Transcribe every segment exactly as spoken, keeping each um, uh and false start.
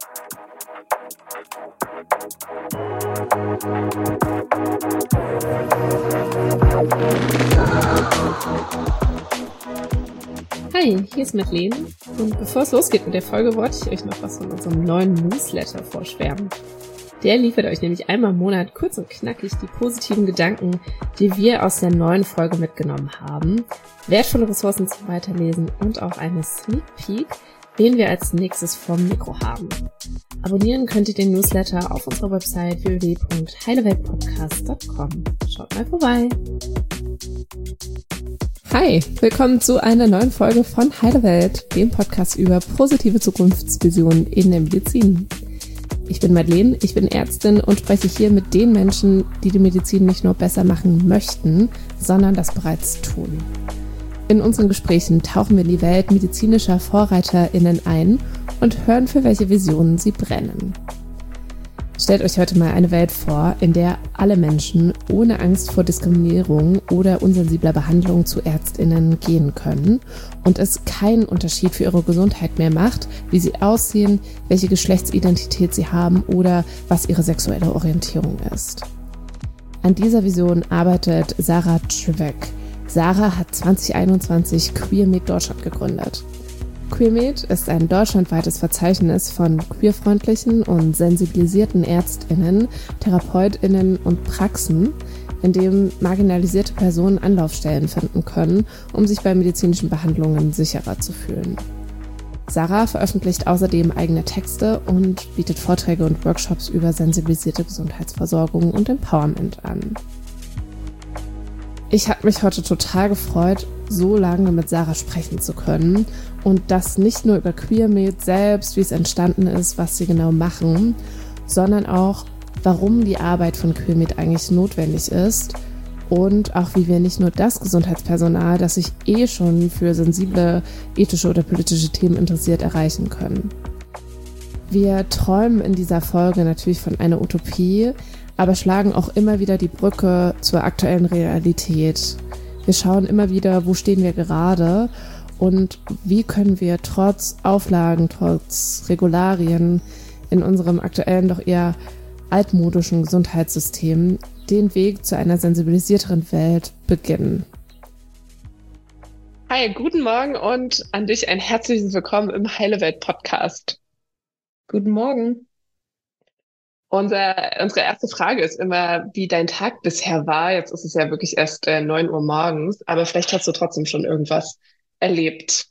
Hi, hier ist Madeleine und bevor es losgeht mit der Folge, wollte ich euch noch was von unserem neuen Newsletter vorschwärmen. Der liefert euch nämlich einmal im Monat kurz und knackig die positiven Gedanken, die wir aus der neuen Folge mitgenommen haben, wertvolle Ressourcen zum Weiterlesen und auch eine Sneak Peek, wen wir als nächstes vom Mikro haben. Abonnieren könnt ihr den Newsletter auf unserer Website w w w punkt heileweltpodcast punkt com. Schaut mal vorbei! Hi, willkommen zu einer neuen Folge von Heile Welt, dem Podcast über positive Zukunftsvisionen in der Medizin. Ich bin Madeleine, ich bin Ärztin und spreche hier mit den Menschen, die die Medizin nicht nur besser machen möchten, sondern das bereits tun. In unseren Gesprächen tauchen wir in die Welt medizinischer VorreiterInnen ein und hören, für welche Visionen sie brennen. Stellt euch heute mal eine Welt vor, in der alle Menschen ohne Angst vor Diskriminierung oder unsensibler Behandlung zu ÄrztInnen gehen können und es keinen Unterschied für ihre Gesundheit mehr macht, wie sie aussehen, welche Geschlechtsidentität sie haben oder was ihre sexuelle Orientierung ist. An dieser Vision arbeitet Sarah Trivek. Sarah hat zwanzig einundzwanzig QueerMed Deutschland gegründet. QueerMed ist ein deutschlandweites Verzeichnis von queerfreundlichen und sensibilisierten ÄrztInnen, TherapeutInnen und Praxen, in dem marginalisierte Personen Anlaufstellen finden können, um sich bei medizinischen Behandlungen sicherer zu fühlen. Sarah veröffentlicht außerdem eigene Texte und bietet Vorträge und Workshops über sensibilisierte Gesundheitsversorgung und Empowerment an. Ich habe mich heute total gefreut, so lange mit Sarah sprechen zu können und das nicht nur über QueerMed selbst, wie es entstanden ist, was sie genau machen, sondern auch, warum die Arbeit von QueerMed eigentlich notwendig ist und auch wie wir nicht nur das Gesundheitspersonal, das sich eh schon für sensible, ethische oder politische Themen interessiert, erreichen können. Wir träumen in dieser Folge natürlich von einer Utopie, aber schlagen auch immer wieder die Brücke zur aktuellen Realität. Wir schauen immer wieder, wo stehen wir gerade und wie können wir trotz Auflagen, trotz Regularien in unserem aktuellen, doch eher altmodischen Gesundheitssystem den Weg zu einer sensibilisierteren Welt beginnen. Hi, guten Morgen und an dich ein herzliches Willkommen im Heile Welt Podcast. Guten Morgen. Unser, unsere erste Frage ist immer, wie dein Tag bisher war. Jetzt ist es ja wirklich erst äh, neun Uhr morgens, aber vielleicht hast du trotzdem schon irgendwas erlebt.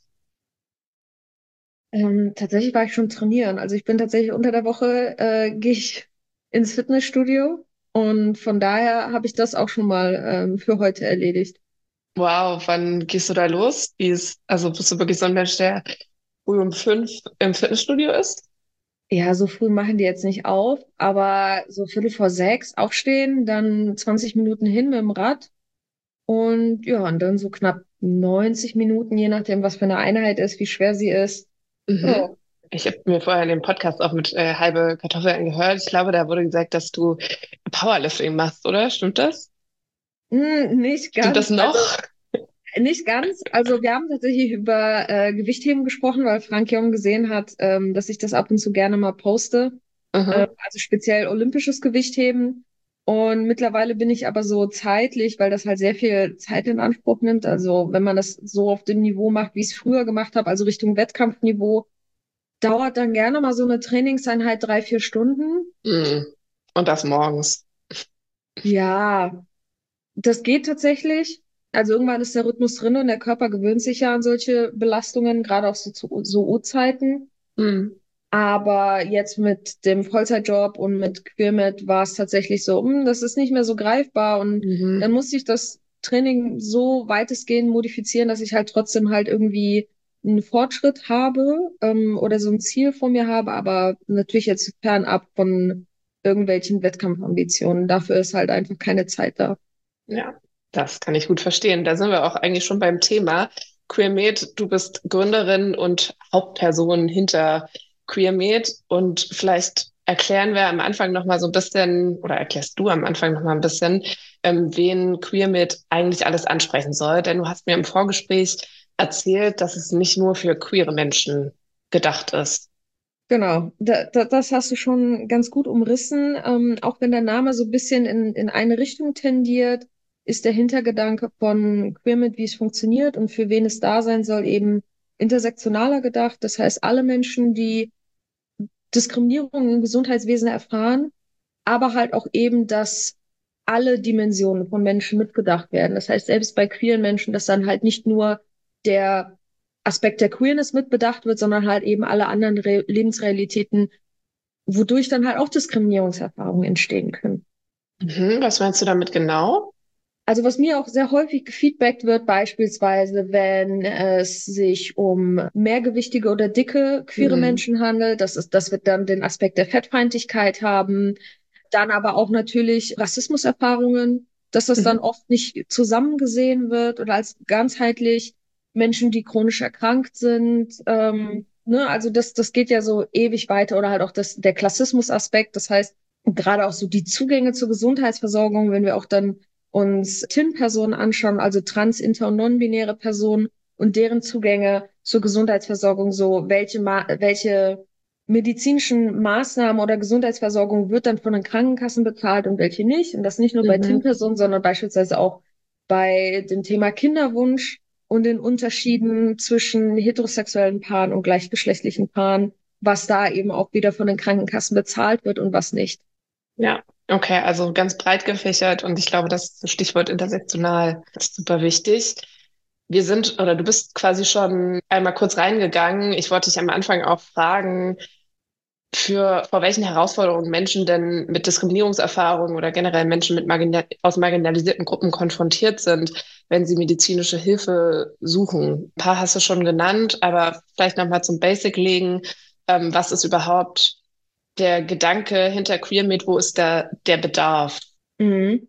Ähm, tatsächlich war ich schon trainieren. Also ich bin tatsächlich unter der Woche, äh, gehe ich ins Fitnessstudio und von daher habe ich das auch schon mal ähm, für heute erledigt. Wow, wann gehst du da los? Wie ist, also bist du wirklich so ein Mensch, der früh um fünf im Fitnessstudio ist? Ja, so früh machen die jetzt nicht auf, aber so Viertel vor sechs aufstehen, dann zwanzig Minuten hin mit dem Rad und ja, und dann so knapp neunzig Minuten, je nachdem, was für eine Einheit ist, wie schwer sie ist. Mhm. Ja, Ich habe mir vorher den Podcast auch mit äh, halbe Kartoffel angehört. Ich glaube, da wurde gesagt, dass du Powerlifting machst, oder? Stimmt das? hm, nicht Stimmt das ganz. Also noch? nicht ganz. Also wir haben tatsächlich über äh, Gewichtheben gesprochen, weil Frank Jong gesehen hat, ähm, dass ich das ab und zu gerne mal poste. Äh, Mhm. also speziell olympisches Gewichtheben. Und mittlerweile bin ich aber so zeitlich, weil das halt sehr viel Zeit in Anspruch nimmt. Also wenn man das so auf dem Niveau macht, wie ich es früher gemacht habe, also Richtung Wettkampfniveau, dauert dann gerne mal so eine Trainingseinheit drei, vier Stunden. Mhm. Und das morgens. Ja, das geht tatsächlich. Also irgendwann ist der Rhythmus drin und der Körper gewöhnt sich ja an solche Belastungen, gerade auch so zu so Uhrzeiten. Mhm. Aber jetzt mit dem Vollzeitjob und mit QueerMed war es tatsächlich so, hm, das ist nicht mehr so greifbar. Und dann Mhm. musste ich das Training so weitestgehend modifizieren, dass ich halt trotzdem halt irgendwie einen Fortschritt habe, ähm, oder so ein Ziel vor mir habe, aber natürlich jetzt fernab von irgendwelchen Wettkampfambitionen. Dafür ist halt einfach keine Zeit da. Ja, das kann ich gut verstehen. Da sind wir auch eigentlich schon beim Thema. QueerMed, du bist Gründerin und Hauptperson hinter QueerMed und vielleicht erklären wir am Anfang noch mal so ein bisschen oder erklärst du am Anfang noch mal ein bisschen, ähm, wen QueerMed eigentlich alles ansprechen soll. Denn du hast mir im Vorgespräch erzählt, dass es nicht nur für queere Menschen gedacht ist. Genau, da, da, das hast du schon ganz gut umrissen. Ähm, auch wenn der Name so ein bisschen in, in eine Richtung tendiert, ist der Hintergedanke von Queermit, wie es funktioniert und für wen es da sein soll, eben intersektionaler gedacht. Das heißt, alle Menschen, die Diskriminierung im Gesundheitswesen erfahren, aber halt auch eben, dass alle Dimensionen von Menschen mitgedacht werden. Das heißt, selbst bei queeren Menschen, dass dann halt nicht nur der Aspekt der Queerness mitbedacht wird, sondern halt eben alle anderen Re Lebensrealitäten, wodurch dann halt auch Diskriminierungserfahrungen entstehen können. Mhm, was meinst du damit genau? Also was mir auch sehr häufig gefeedbackt wird, beispielsweise, wenn es sich um mehrgewichtige oder dicke queere Mhm. Menschen handelt, das ist, das wird dann den Aspekt der Fettfeindlichkeit haben, dann aber auch natürlich Rassismuserfahrungen, dass das dann Mhm. oft nicht zusammen gesehen wird oder als ganzheitlich Menschen, die chronisch erkrankt sind. Ähm, ne? Also das, das geht ja so ewig weiter oder halt auch das, der Klassismusaspekt. Das heißt, gerade auch so die Zugänge zur Gesundheitsversorgung, wenn wir auch dann uns T I N-Personen anschauen, also trans, inter und non-binäre Personen und deren Zugänge zur Gesundheitsversorgung, so welche, Ma welche medizinischen Maßnahmen oder Gesundheitsversorgung wird dann von den Krankenkassen bezahlt und welche nicht. Und das nicht nur bei T I Mhm. N-Personen, sondern beispielsweise auch bei dem Thema Kinderwunsch und den Unterschieden zwischen heterosexuellen Paaren und gleichgeschlechtlichen Paaren, was da eben auch wieder von den Krankenkassen bezahlt wird und was nicht. Ja, okay, also ganz breit gefächert und ich glaube, das Stichwort intersektional ist super wichtig. Wir sind, oder du bist quasi schon einmal kurz reingegangen. Ich wollte dich am Anfang auch fragen, für, vor welchen Herausforderungen Menschen denn mit Diskriminierungserfahrungen oder generell Menschen mit margina aus marginalisierten Gruppen konfrontiert sind, wenn sie medizinische Hilfe suchen. Ein paar hast du schon genannt, aber vielleicht nochmal zum Basic legen. Ähm, was ist überhaupt der Gedanke hinter QueerMed? Wo ist da der Bedarf? Mhm.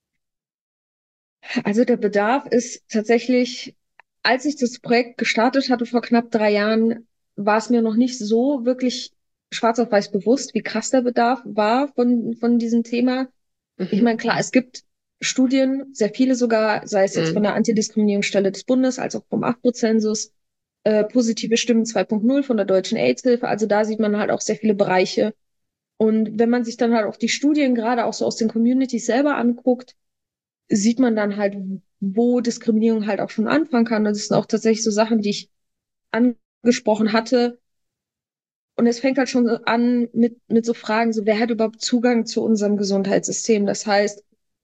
Also der Bedarf ist tatsächlich, als ich das Projekt gestartet hatte vor knapp drei Jahren, war es mir noch nicht so wirklich schwarz auf weiß bewusst, wie krass der Bedarf war von, von diesem Thema. Ich meine, Mhm. klar, es gibt Studien, sehr viele sogar, sei es jetzt von Mhm. der Antidiskriminierungsstelle des Bundes, als auch vom AchtPro-Zensus, äh, positive Stimmen zwei Punkt null von der Deutschen AIDS-Hilfe. Also da sieht man halt auch sehr viele Bereiche. Und wenn man sich dann halt auch die Studien gerade auch so aus den Communities selber anguckt, sieht man dann halt, wo Diskriminierung halt auch schon anfangen kann. Das sind auch tatsächlich so Sachen, die ich angesprochen hatte. Und es fängt halt schon so an mit, mit so Fragen, so wer hat überhaupt Zugang zu unserem Gesundheitssystem? Das heißt,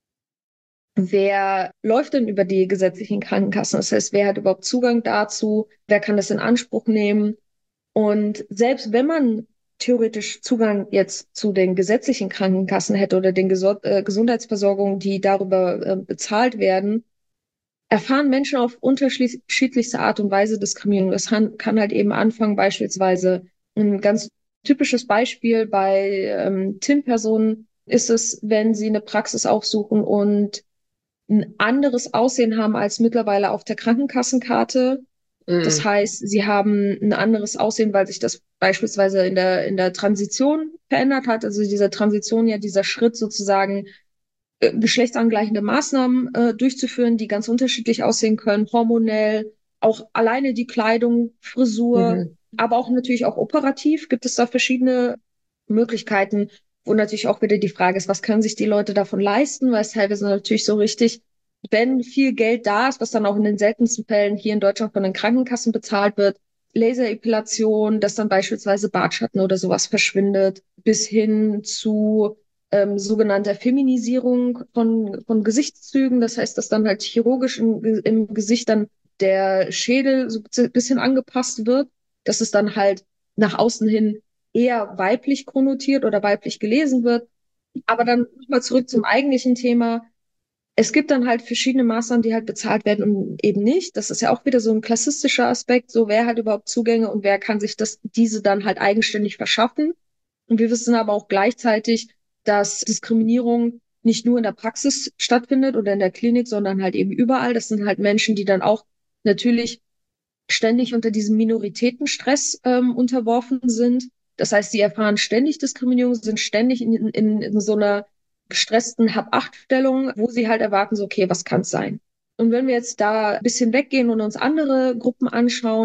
wer läuft denn über die gesetzlichen Krankenkassen? Das heißt, wer hat überhaupt Zugang dazu? Wer kann das in Anspruch nehmen? Und selbst wenn man theoretisch Zugang jetzt zu den gesetzlichen Krankenkassen hätte oder den Geso äh, Gesundheitsversorgungen, die darüber äh, bezahlt werden, erfahren Menschen auf unterschiedlichste Art und Weise Diskriminierung. Das kann, kann halt eben anfangen, beispielsweise ein ganz typisches Beispiel bei ähm, T I N-Personen ist es, wenn sie eine Praxis aufsuchen und ein anderes Aussehen haben als mittlerweile auf der Krankenkassenkarte. Das Mhm. heißt, sie haben ein anderes Aussehen, weil sich das beispielsweise in der, in der Transition verändert hat. Also dieser Transition, ja, dieser Schritt sozusagen, äh, geschlechtsangleichende Maßnahmen äh, durchzuführen, die ganz unterschiedlich aussehen können, hormonell, auch alleine die Kleidung, Frisur, Mhm. aber auch natürlich auch operativ gibt es da verschiedene Möglichkeiten, wo natürlich auch wieder die Frage ist, was können sich die Leute davon leisten, weil es teilweise natürlich so richtig, wenn viel Geld da ist, was dann auch in den seltensten Fällen hier in Deutschland von den Krankenkassen bezahlt wird, Laserepilation, dass dann beispielsweise Bartschatten oder sowas verschwindet, bis hin zu ähm, sogenannter Feminisierung von, von Gesichtszügen. Das heißt, dass dann halt chirurgisch im, im Gesicht dann der Schädel so ein bisschen angepasst wird, dass es dann halt nach außen hin eher weiblich konnotiert oder weiblich gelesen wird. Aber dann nochmal zurück zum eigentlichen Thema. Es gibt dann halt verschiedene Maßnahmen, die halt bezahlt werden und eben nicht. Das ist ja auch wieder so ein klassistischer Aspekt. So, wer hat überhaupt Zugänge und wer kann sich das, diese dann halt eigenständig verschaffen? Und wir wissen aber auch gleichzeitig, dass Diskriminierung nicht nur in der Praxis stattfindet oder in der Klinik, sondern halt eben überall. Das sind halt Menschen, die dann auch natürlich ständig unter diesem Minoritätenstress ähm, unterworfen sind. Das heißt, sie erfahren ständig Diskriminierung, sind ständig in, in, in so einer gestressten Hab-Acht-Stellung, wo sie halt erwarten, so, okay, was kann es sein? Und wenn wir jetzt da ein bisschen weggehen und uns andere Gruppen anschauen,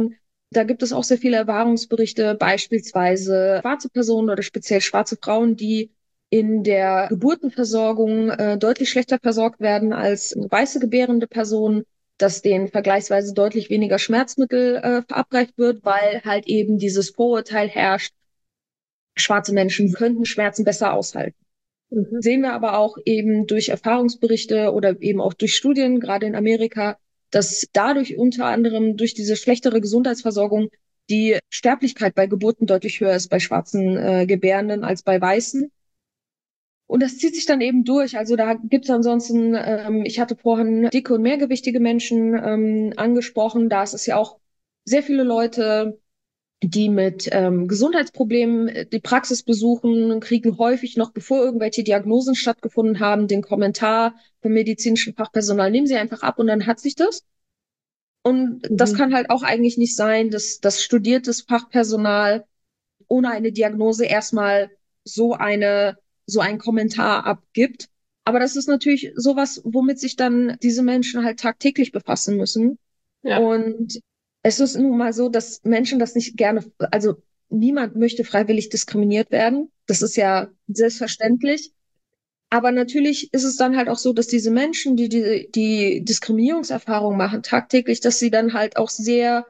Da gibt es auch sehr viele Erfahrungsberichte, beispielsweise schwarze Personen oder speziell schwarze Frauen, die in der Geburtenversorgung äh, deutlich schlechter versorgt werden als weiße gebärende Personen, dass denen vergleichsweise deutlich weniger Schmerzmittel äh, verabreicht wird, weil halt eben dieses Vorurteil herrscht, schwarze Menschen könnten Schmerzen besser aushalten. Mhm. Sehen wir aber auch eben durch Erfahrungsberichte oder eben auch durch Studien, gerade in Amerika, dass dadurch unter anderem durch diese schlechtere Gesundheitsversorgung die Sterblichkeit bei Geburten deutlich höher ist bei schwarzen äh, Gebärenden als bei Weißen. Und das zieht sich dann eben durch. Also da gibt es ansonsten, ähm, ich hatte vorhin dicke und mehrgewichtige Menschen ähm, angesprochen. Da ist es ja auch sehr viele Leute, die mit ähm, Gesundheitsproblemen äh, die Praxis besuchen, kriegen häufig noch, bevor irgendwelche Diagnosen stattgefunden haben, den Kommentar vom medizinischen Fachpersonal, nehmen Sie einfach ab und dann hat sich das. Und das Mhm. kann halt auch eigentlich nicht sein, dass das studiertes Fachpersonal ohne eine Diagnose erstmal so eine, so einen Kommentar abgibt. Aber das ist natürlich sowas, womit sich dann diese Menschen halt tagtäglich befassen müssen. Ja, Und es ist nun mal so, dass Menschen das nicht gerne, also niemand möchte freiwillig diskriminiert werden. Das ist ja selbstverständlich. Aber natürlich ist es dann halt auch so, dass diese Menschen, die die, die Diskriminierungserfahrung machen tagtäglich, dass sie dann halt auch sehr,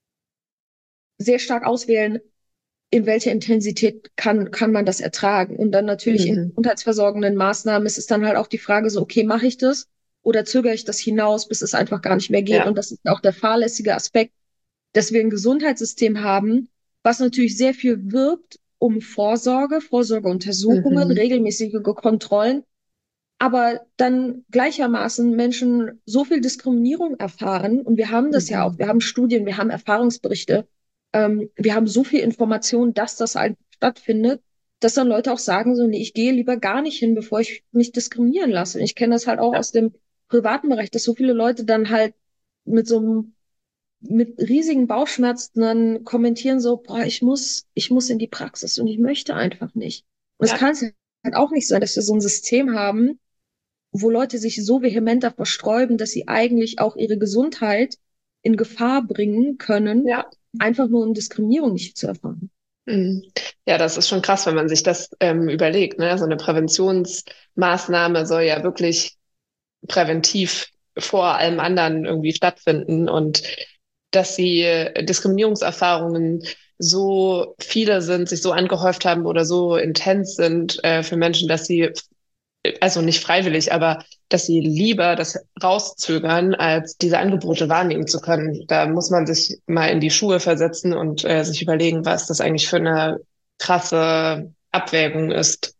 sehr stark auswählen, in welcher Intensität kann, kann man das ertragen. Und dann natürlich in mhm. gesundheitsversorgenden Maßnahmen ist es dann halt auch die Frage so, okay, mache ich das oder zögere ich das hinaus, bis es einfach gar nicht mehr geht? Ja, Und das ist auch der fahrlässige Aspekt, dass wir ein Gesundheitssystem haben, was natürlich sehr viel wirbt um Vorsorge, Vorsorgeuntersuchungen, mhm. regelmäßige Kontrollen, aber dann gleichermaßen Menschen so viel Diskriminierung erfahren. Und wir haben das ja auch. Mhm. Wir haben Studien, wir haben Erfahrungsberichte. Ähm, wir haben so viel Information, dass das einfach stattfindet, dass dann Leute auch sagen, so, nee, ich gehe lieber gar nicht hin, bevor ich mich diskriminieren lasse. Und ich kenne das halt auch Ja, aus dem privaten Bereich, dass so viele Leute dann halt mit so einem mit riesigen Bauchschmerzen dann kommentieren so, boah, ich muss, ich muss in die Praxis und ich möchte einfach nicht. Und es ja. kann halt auch nicht sein, dass wir so ein System haben, wo Leute sich so vehement davor sträuben, dass sie eigentlich auch ihre Gesundheit in Gefahr bringen können, Ja. einfach nur um Diskriminierung nicht zu erfahren. Mhm. Ja, das ist schon krass, wenn man sich das ähm, überlegt, ne? So eine Präventionsmaßnahme soll ja wirklich präventiv vor allem anderen irgendwie stattfinden und dass die äh, Diskriminierungserfahrungen so viele sind, sich so angehäuft haben oder so intens sind äh, für Menschen, dass sie, also nicht freiwillig, aber dass sie lieber das rauszögern, als diese Angebote wahrnehmen zu können. Da muss man sich mal in die Schuhe versetzen und äh, sich überlegen, was das eigentlich für eine krasse Abwägung ist.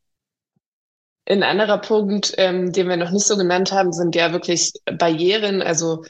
Ein anderer Punkt, ähm, den wir noch nicht so genannt haben, sind ja wirklich Barrieren, also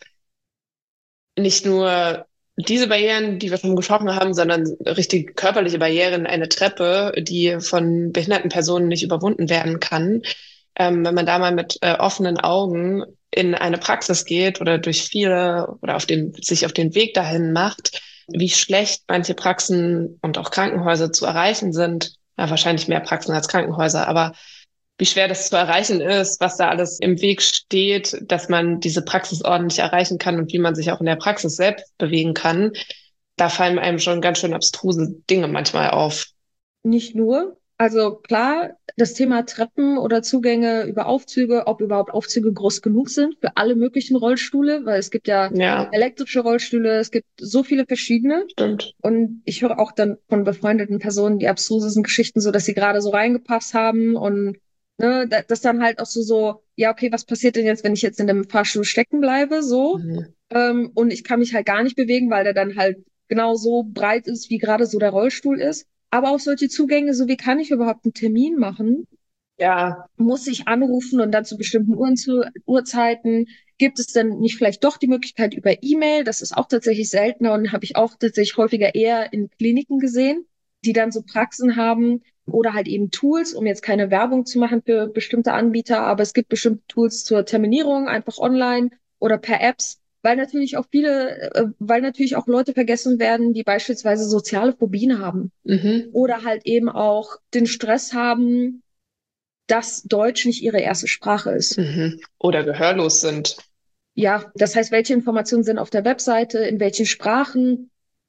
nicht nur diese Barrieren, die wir schon gesprochen haben, sondern richtig körperliche Barrieren, eine Treppe, die von behinderten Personen nicht überwunden werden kann. Ähm, wenn man da mal mit äh, offenen Augen in eine Praxis geht oder durch viele oder auf den, sich auf den Weg dahin macht, wie schlecht manche Praxen und auch Krankenhäuser zu erreichen sind. Ja, wahrscheinlich mehr Praxen als Krankenhäuser, aber wie schwer das zu erreichen ist, was da alles im Weg steht, dass man diese Praxis ordentlich erreichen kann und wie man sich auch in der Praxis selbst bewegen kann, da fallen einem schon ganz schön abstruse Dinge manchmal auf. Nicht nur. Also klar, das Thema Treppen oder Zugänge über Aufzüge, ob überhaupt Aufzüge groß genug sind für alle möglichen Rollstühle, weil es gibt ja Ja, elektrische Rollstühle, es gibt so viele verschiedene. stimmt. Und ich höre auch dann von befreundeten Personen die abstrusesten Geschichten, so dass sie gerade so reingepasst haben und ne, da- das dann halt auch so, so, ja, okay, was passiert denn jetzt, wenn ich jetzt in dem Fahrstuhl stecken bleibe, so, Mhm. ähm, und ich kann mich halt gar nicht bewegen, weil der dann halt genau so breit ist, wie gerade so der Rollstuhl ist. Aber auch solche Zugänge, so wie kann ich überhaupt einen Termin machen? Ja, Muss ich anrufen und dann zu bestimmten Uhren zu, Uhrzeiten? Gibt es denn nicht vielleicht doch die Möglichkeit über E-Mail? Das ist auch tatsächlich seltener und habe ich auch tatsächlich häufiger eher in Kliniken gesehen, die dann so Praxen haben oder halt eben Tools, um jetzt keine Werbung zu machen für bestimmte Anbieter, aber es gibt bestimmte Tools zur Terminierung, einfach online oder per Apps, weil natürlich auch viele, äh, weil natürlich auch Leute vergessen werden, die beispielsweise soziale Phobien haben mhm. oder halt eben auch den Stress haben, dass Deutsch nicht ihre erste Sprache ist. Mhm. Oder gehörlos sind. Ja, das heißt, welche Informationen sind auf der Webseite, in welchen Sprachen?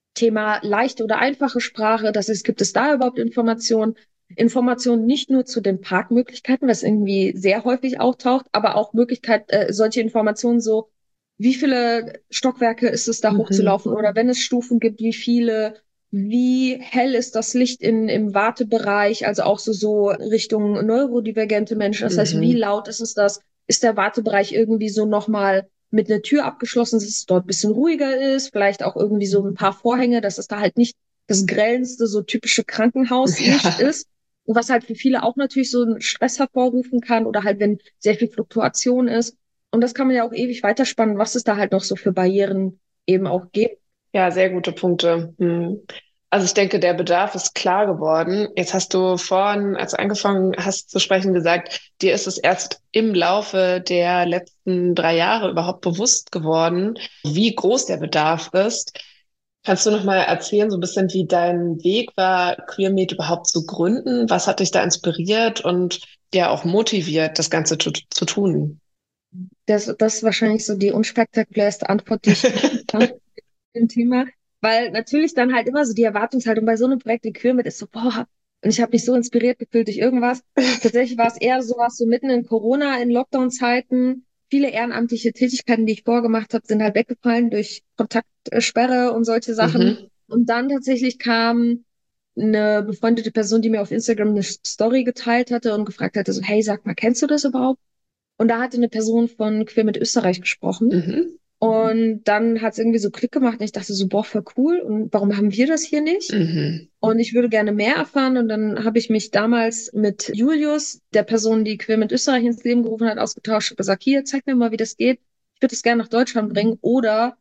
Thema leichte oder einfache Sprache, das ist, gibt es da überhaupt Informationen? Informationen nicht nur zu den Parkmöglichkeiten, was irgendwie sehr häufig auftaucht, aber auch Möglichkeit, äh, solche Informationen so, wie viele Stockwerke ist es da Mhm. hochzulaufen oder wenn es Stufen gibt, wie viele, wie hell ist das Licht in, im Wartebereich, also auch so, so Richtung neurodivergente Menschen, das heißt, wie Mhm. laut ist es das? Ist der Wartebereich irgendwie so nochmal mit einer Tür abgeschlossen, dass es dort ein bisschen ruhiger ist, vielleicht auch irgendwie so ein paar Vorhänge, dass es da halt nicht das grellendste, so typische Krankenhauslicht Ja. ist. Und was halt für viele auch natürlich so einen Stress hervorrufen kann oder halt, wenn sehr viel Fluktuation ist. Und das kann man ja auch ewig weiterspannen, was es da halt noch so für Barrieren eben auch gibt. Ja, sehr gute Punkte. Hm. Also ich denke, der Bedarf ist klar geworden. Jetzt hast du vorhin, als du angefangen hast zu sprechen, gesagt, dir ist es erst im Laufe der letzten drei Jahre überhaupt bewusst geworden, wie groß der Bedarf ist. Kannst du noch mal erzählen, so ein bisschen, wie dein Weg war, QueerMed überhaupt zu gründen? Was hat dich da inspiriert und ja auch motiviert, das Ganze zu, zu tun? Das, das ist wahrscheinlich so die unspektakulärste Antwort, die ich geben kann zu dem Thema. Weil natürlich dann halt immer so die Erwartungshaltung bei so einem Projekt wie Queer mit ist so, boah, und ich habe mich so inspiriert gefühlt durch irgendwas. Tatsächlich war es eher sowas so mitten in Corona, in Lockdown-Zeiten. Viele ehrenamtliche Tätigkeiten, die ich vorgemacht habe, sind halt weggefallen durch Kontaktsperre und solche Sachen. Mhm. Und dann tatsächlich kam eine befreundete Person, die mir auf Instagram eine Story geteilt hatte und gefragt hatte, so, hey, sag mal, kennst du das überhaupt? Und da hatte eine Person von Queer mit Österreich gesprochen. Mhm. Und dann hat es irgendwie so Klick gemacht und ich dachte so, boah, voll cool. Und warum haben wir das hier nicht? Mhm. Und ich würde gerne mehr erfahren. Und dann habe ich mich damals mit Julius, der Person, die Queer mit Österreich ins Leben gerufen hat, ausgetauscht und gesagt, hier, zeig mir mal, wie das geht. Ich würde es gerne nach Deutschland bringen. Oder,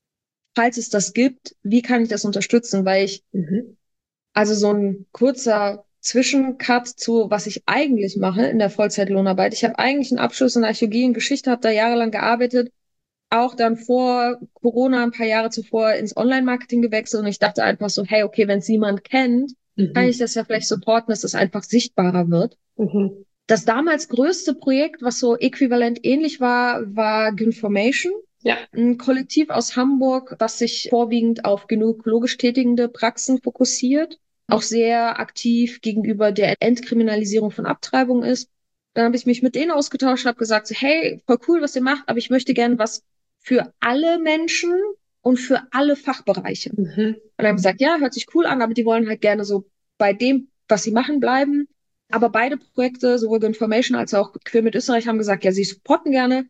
falls es das gibt, wie kann ich das unterstützen? Weil ich, Mhm. also so ein kurzer Zwischencut zu, was ich eigentlich mache in der Vollzeitlohnarbeit. Ich habe eigentlich einen Abschluss in Archäologie und Geschichte, habe da jahrelang gearbeitet, auch dann vor Corona ein paar Jahre zuvor ins Online-Marketing gewechselt und ich dachte einfach so, hey, okay, wenn es niemand kennt, kann ich Mhm. das ja vielleicht supporten, dass es einfach sichtbarer wird. Mhm. Das damals größte Projekt, was so äquivalent ähnlich war, war Ginformation, Ja. ein Kollektiv aus Hamburg, das sich vorwiegend auf gynäkologisch tätigende Praxen fokussiert, auch sehr aktiv gegenüber der Entkriminalisierung von Abtreibung ist. Dann habe ich mich mit denen ausgetauscht, habe gesagt, so, hey, voll cool, was ihr macht, aber ich möchte gerne was für alle Menschen und für alle Fachbereiche. Und Mhm. dann haben gesagt, ja, hört sich cool an, aber die wollen halt gerne so bei dem, was sie machen, bleiben. Aber beide Projekte, sowohl Information als auch Queer mit Österreich, haben gesagt, ja, sie supporten gerne.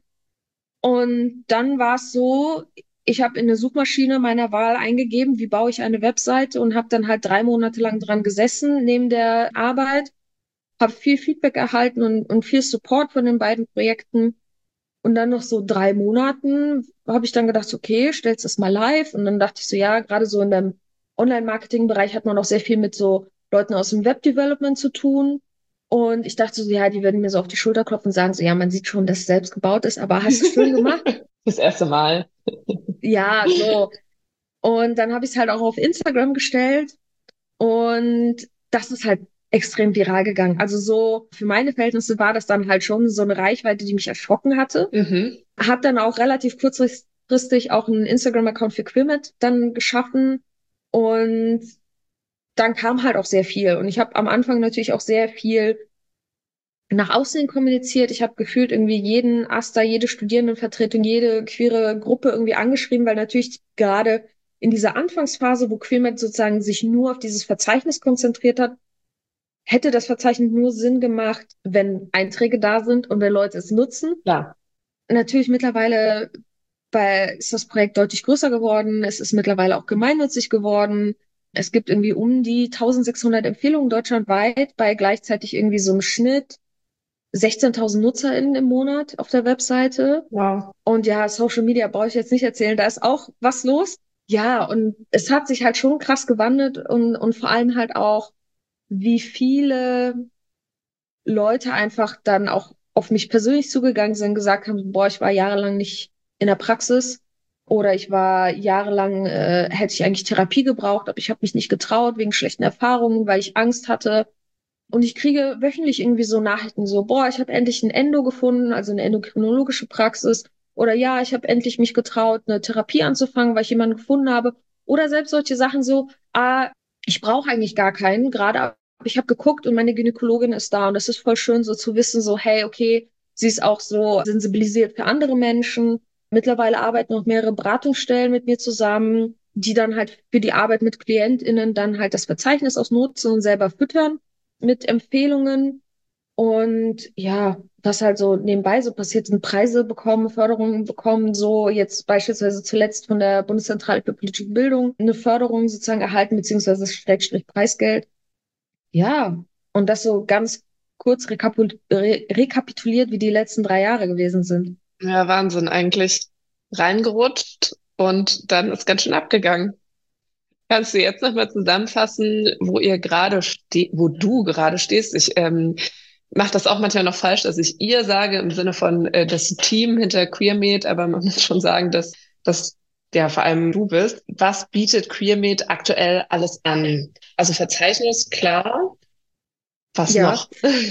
Und dann war es so, ich habe in eine Suchmaschine meiner Wahl eingegeben, wie baue ich eine Webseite und habe dann halt drei Monate lang dran gesessen neben der Arbeit, habe viel Feedback erhalten und, und viel Support von den beiden Projekten. Und dann noch so drei Monaten habe ich dann gedacht, okay, stellst das mal live. Und dann dachte ich so, ja, gerade so in dem Online-Marketing-Bereich hat man auch sehr viel mit so Leuten aus dem Web-Development zu tun. Und ich dachte so, ja, die würden mir so auf die Schulter klopfen und sagen so, ja, man sieht schon, dass es selbst gebaut ist, aber hast du schön gemacht? Das erste Mal. Ja, so. Und dann habe ich es halt auch auf Instagram gestellt und das ist halt extrem viral gegangen. Also so für meine Verhältnisse war das dann halt schon so eine Reichweite, die mich erschrocken hatte. Mhm. Hab dann auch relativ kurzfristig auch einen Instagram-Account für Quimmet dann geschaffen und dann kam halt auch sehr viel. Und ich habe am Anfang natürlich auch sehr viel nach außen kommuniziert. Ich habe gefühlt irgendwie jeden Aster, jede Studierendenvertretung, jede queere Gruppe irgendwie angeschrieben, weil natürlich gerade in dieser Anfangsphase, wo Queermed sozusagen sich nur auf dieses Verzeichnis konzentriert hat, hätte das Verzeichnis nur Sinn gemacht, wenn Einträge da sind und wenn Leute es nutzen. Klar. Natürlich mittlerweile bei, ist das Projekt deutlich größer geworden. Es ist mittlerweile auch gemeinnützig geworden. Es gibt irgendwie um die eintausendsechshundert Empfehlungen deutschlandweit bei gleichzeitig irgendwie so einem Schnitt sechzehntausend NutzerInnen im Monat auf der Webseite. Wow. Und ja, Social Media brauche ich jetzt nicht erzählen, da ist auch was los. Ja, und es hat sich halt schon krass gewandelt und, und vor allem halt auch, wie viele Leute einfach dann auch auf mich persönlich zugegangen sind, gesagt haben, boah, ich war jahrelang nicht in der Praxis oder ich war jahrelang, äh, hätte ich eigentlich Therapie gebraucht, aber ich habe mich nicht getraut wegen schlechten Erfahrungen, weil ich Angst hatte. Und ich kriege wöchentlich irgendwie so Nachrichten so, boah, ich habe endlich ein Endo gefunden, also eine endokrinologische Praxis. Oder ja, ich habe endlich mich getraut, eine Therapie anzufangen, weil ich jemanden gefunden habe. Oder selbst solche Sachen so, ah, ich brauche eigentlich gar keinen, gerade ich habe geguckt und meine Gynäkologin ist da und das ist voll schön so zu wissen, so hey, okay, sie ist auch so sensibilisiert für andere Menschen. Mittlerweile arbeiten noch mehrere Beratungsstellen mit mir zusammen, die dann halt für die Arbeit mit KlientInnen dann halt das Verzeichnis ausnutzen und selber füttern mit Empfehlungen. Und ja, was halt so nebenbei so passiert, sind Preise bekommen, Förderungen bekommen, so jetzt beispielsweise zuletzt von der Bundeszentrale für politische Bildung eine Förderung sozusagen erhalten, beziehungsweise Schrägstrich Preisgeld. Ja, und das so ganz kurz rekapul re rekapituliert, wie die letzten drei Jahre gewesen sind. Ja, Wahnsinn, eigentlich reingerutscht und dann ist ganz schön abgegangen. Kannst du jetzt nochmal zusammenfassen, wo ihr gerade steht, wo du gerade stehst? Ich ähm, mache das auch manchmal noch falsch, dass ich ihr sage im Sinne von äh, das Team hinter QueerMed, aber man muss schon sagen, dass das ja vor allem du bist. Was bietet QueerMed aktuell alles an? Also Verzeichnis, klar. Was Ja, noch?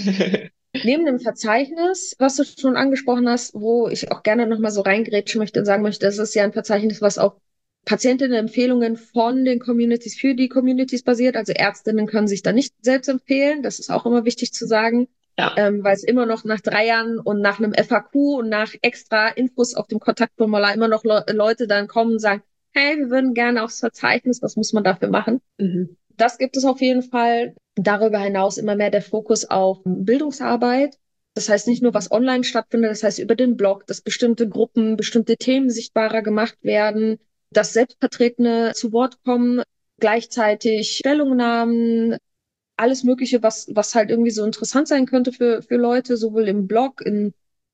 neben dem Verzeichnis, was du schon angesprochen hast, wo ich auch gerne nochmal so reingrätschen möchte und sagen möchte, das ist ja ein Verzeichnis, was auch Patientinnen-Empfehlungen von den Communities für die Communities basiert. Also Ärztinnen können sich da nicht selbst empfehlen. Das ist auch immer wichtig zu sagen, Ja. ähm, weil es immer noch nach drei Jahren und nach einem F A Q und nach extra Infos auf dem Kontaktformular immer noch Le Leute dann kommen und sagen, hey, wir würden gerne aufs Verzeichnis, was muss man dafür machen? Mhm. Das gibt es auf jeden Fall. Darüber hinaus immer mehr der Fokus auf Bildungsarbeit. Das heißt nicht nur, was online stattfindet, das heißt über den Blog, dass bestimmte Gruppen, bestimmte Themen sichtbarer gemacht werden, dass Selbstvertretene zu Wort kommen, gleichzeitig Stellungnahmen, alles Mögliche, was, was halt irgendwie so interessant sein könnte für, für Leute, sowohl im Blog, in,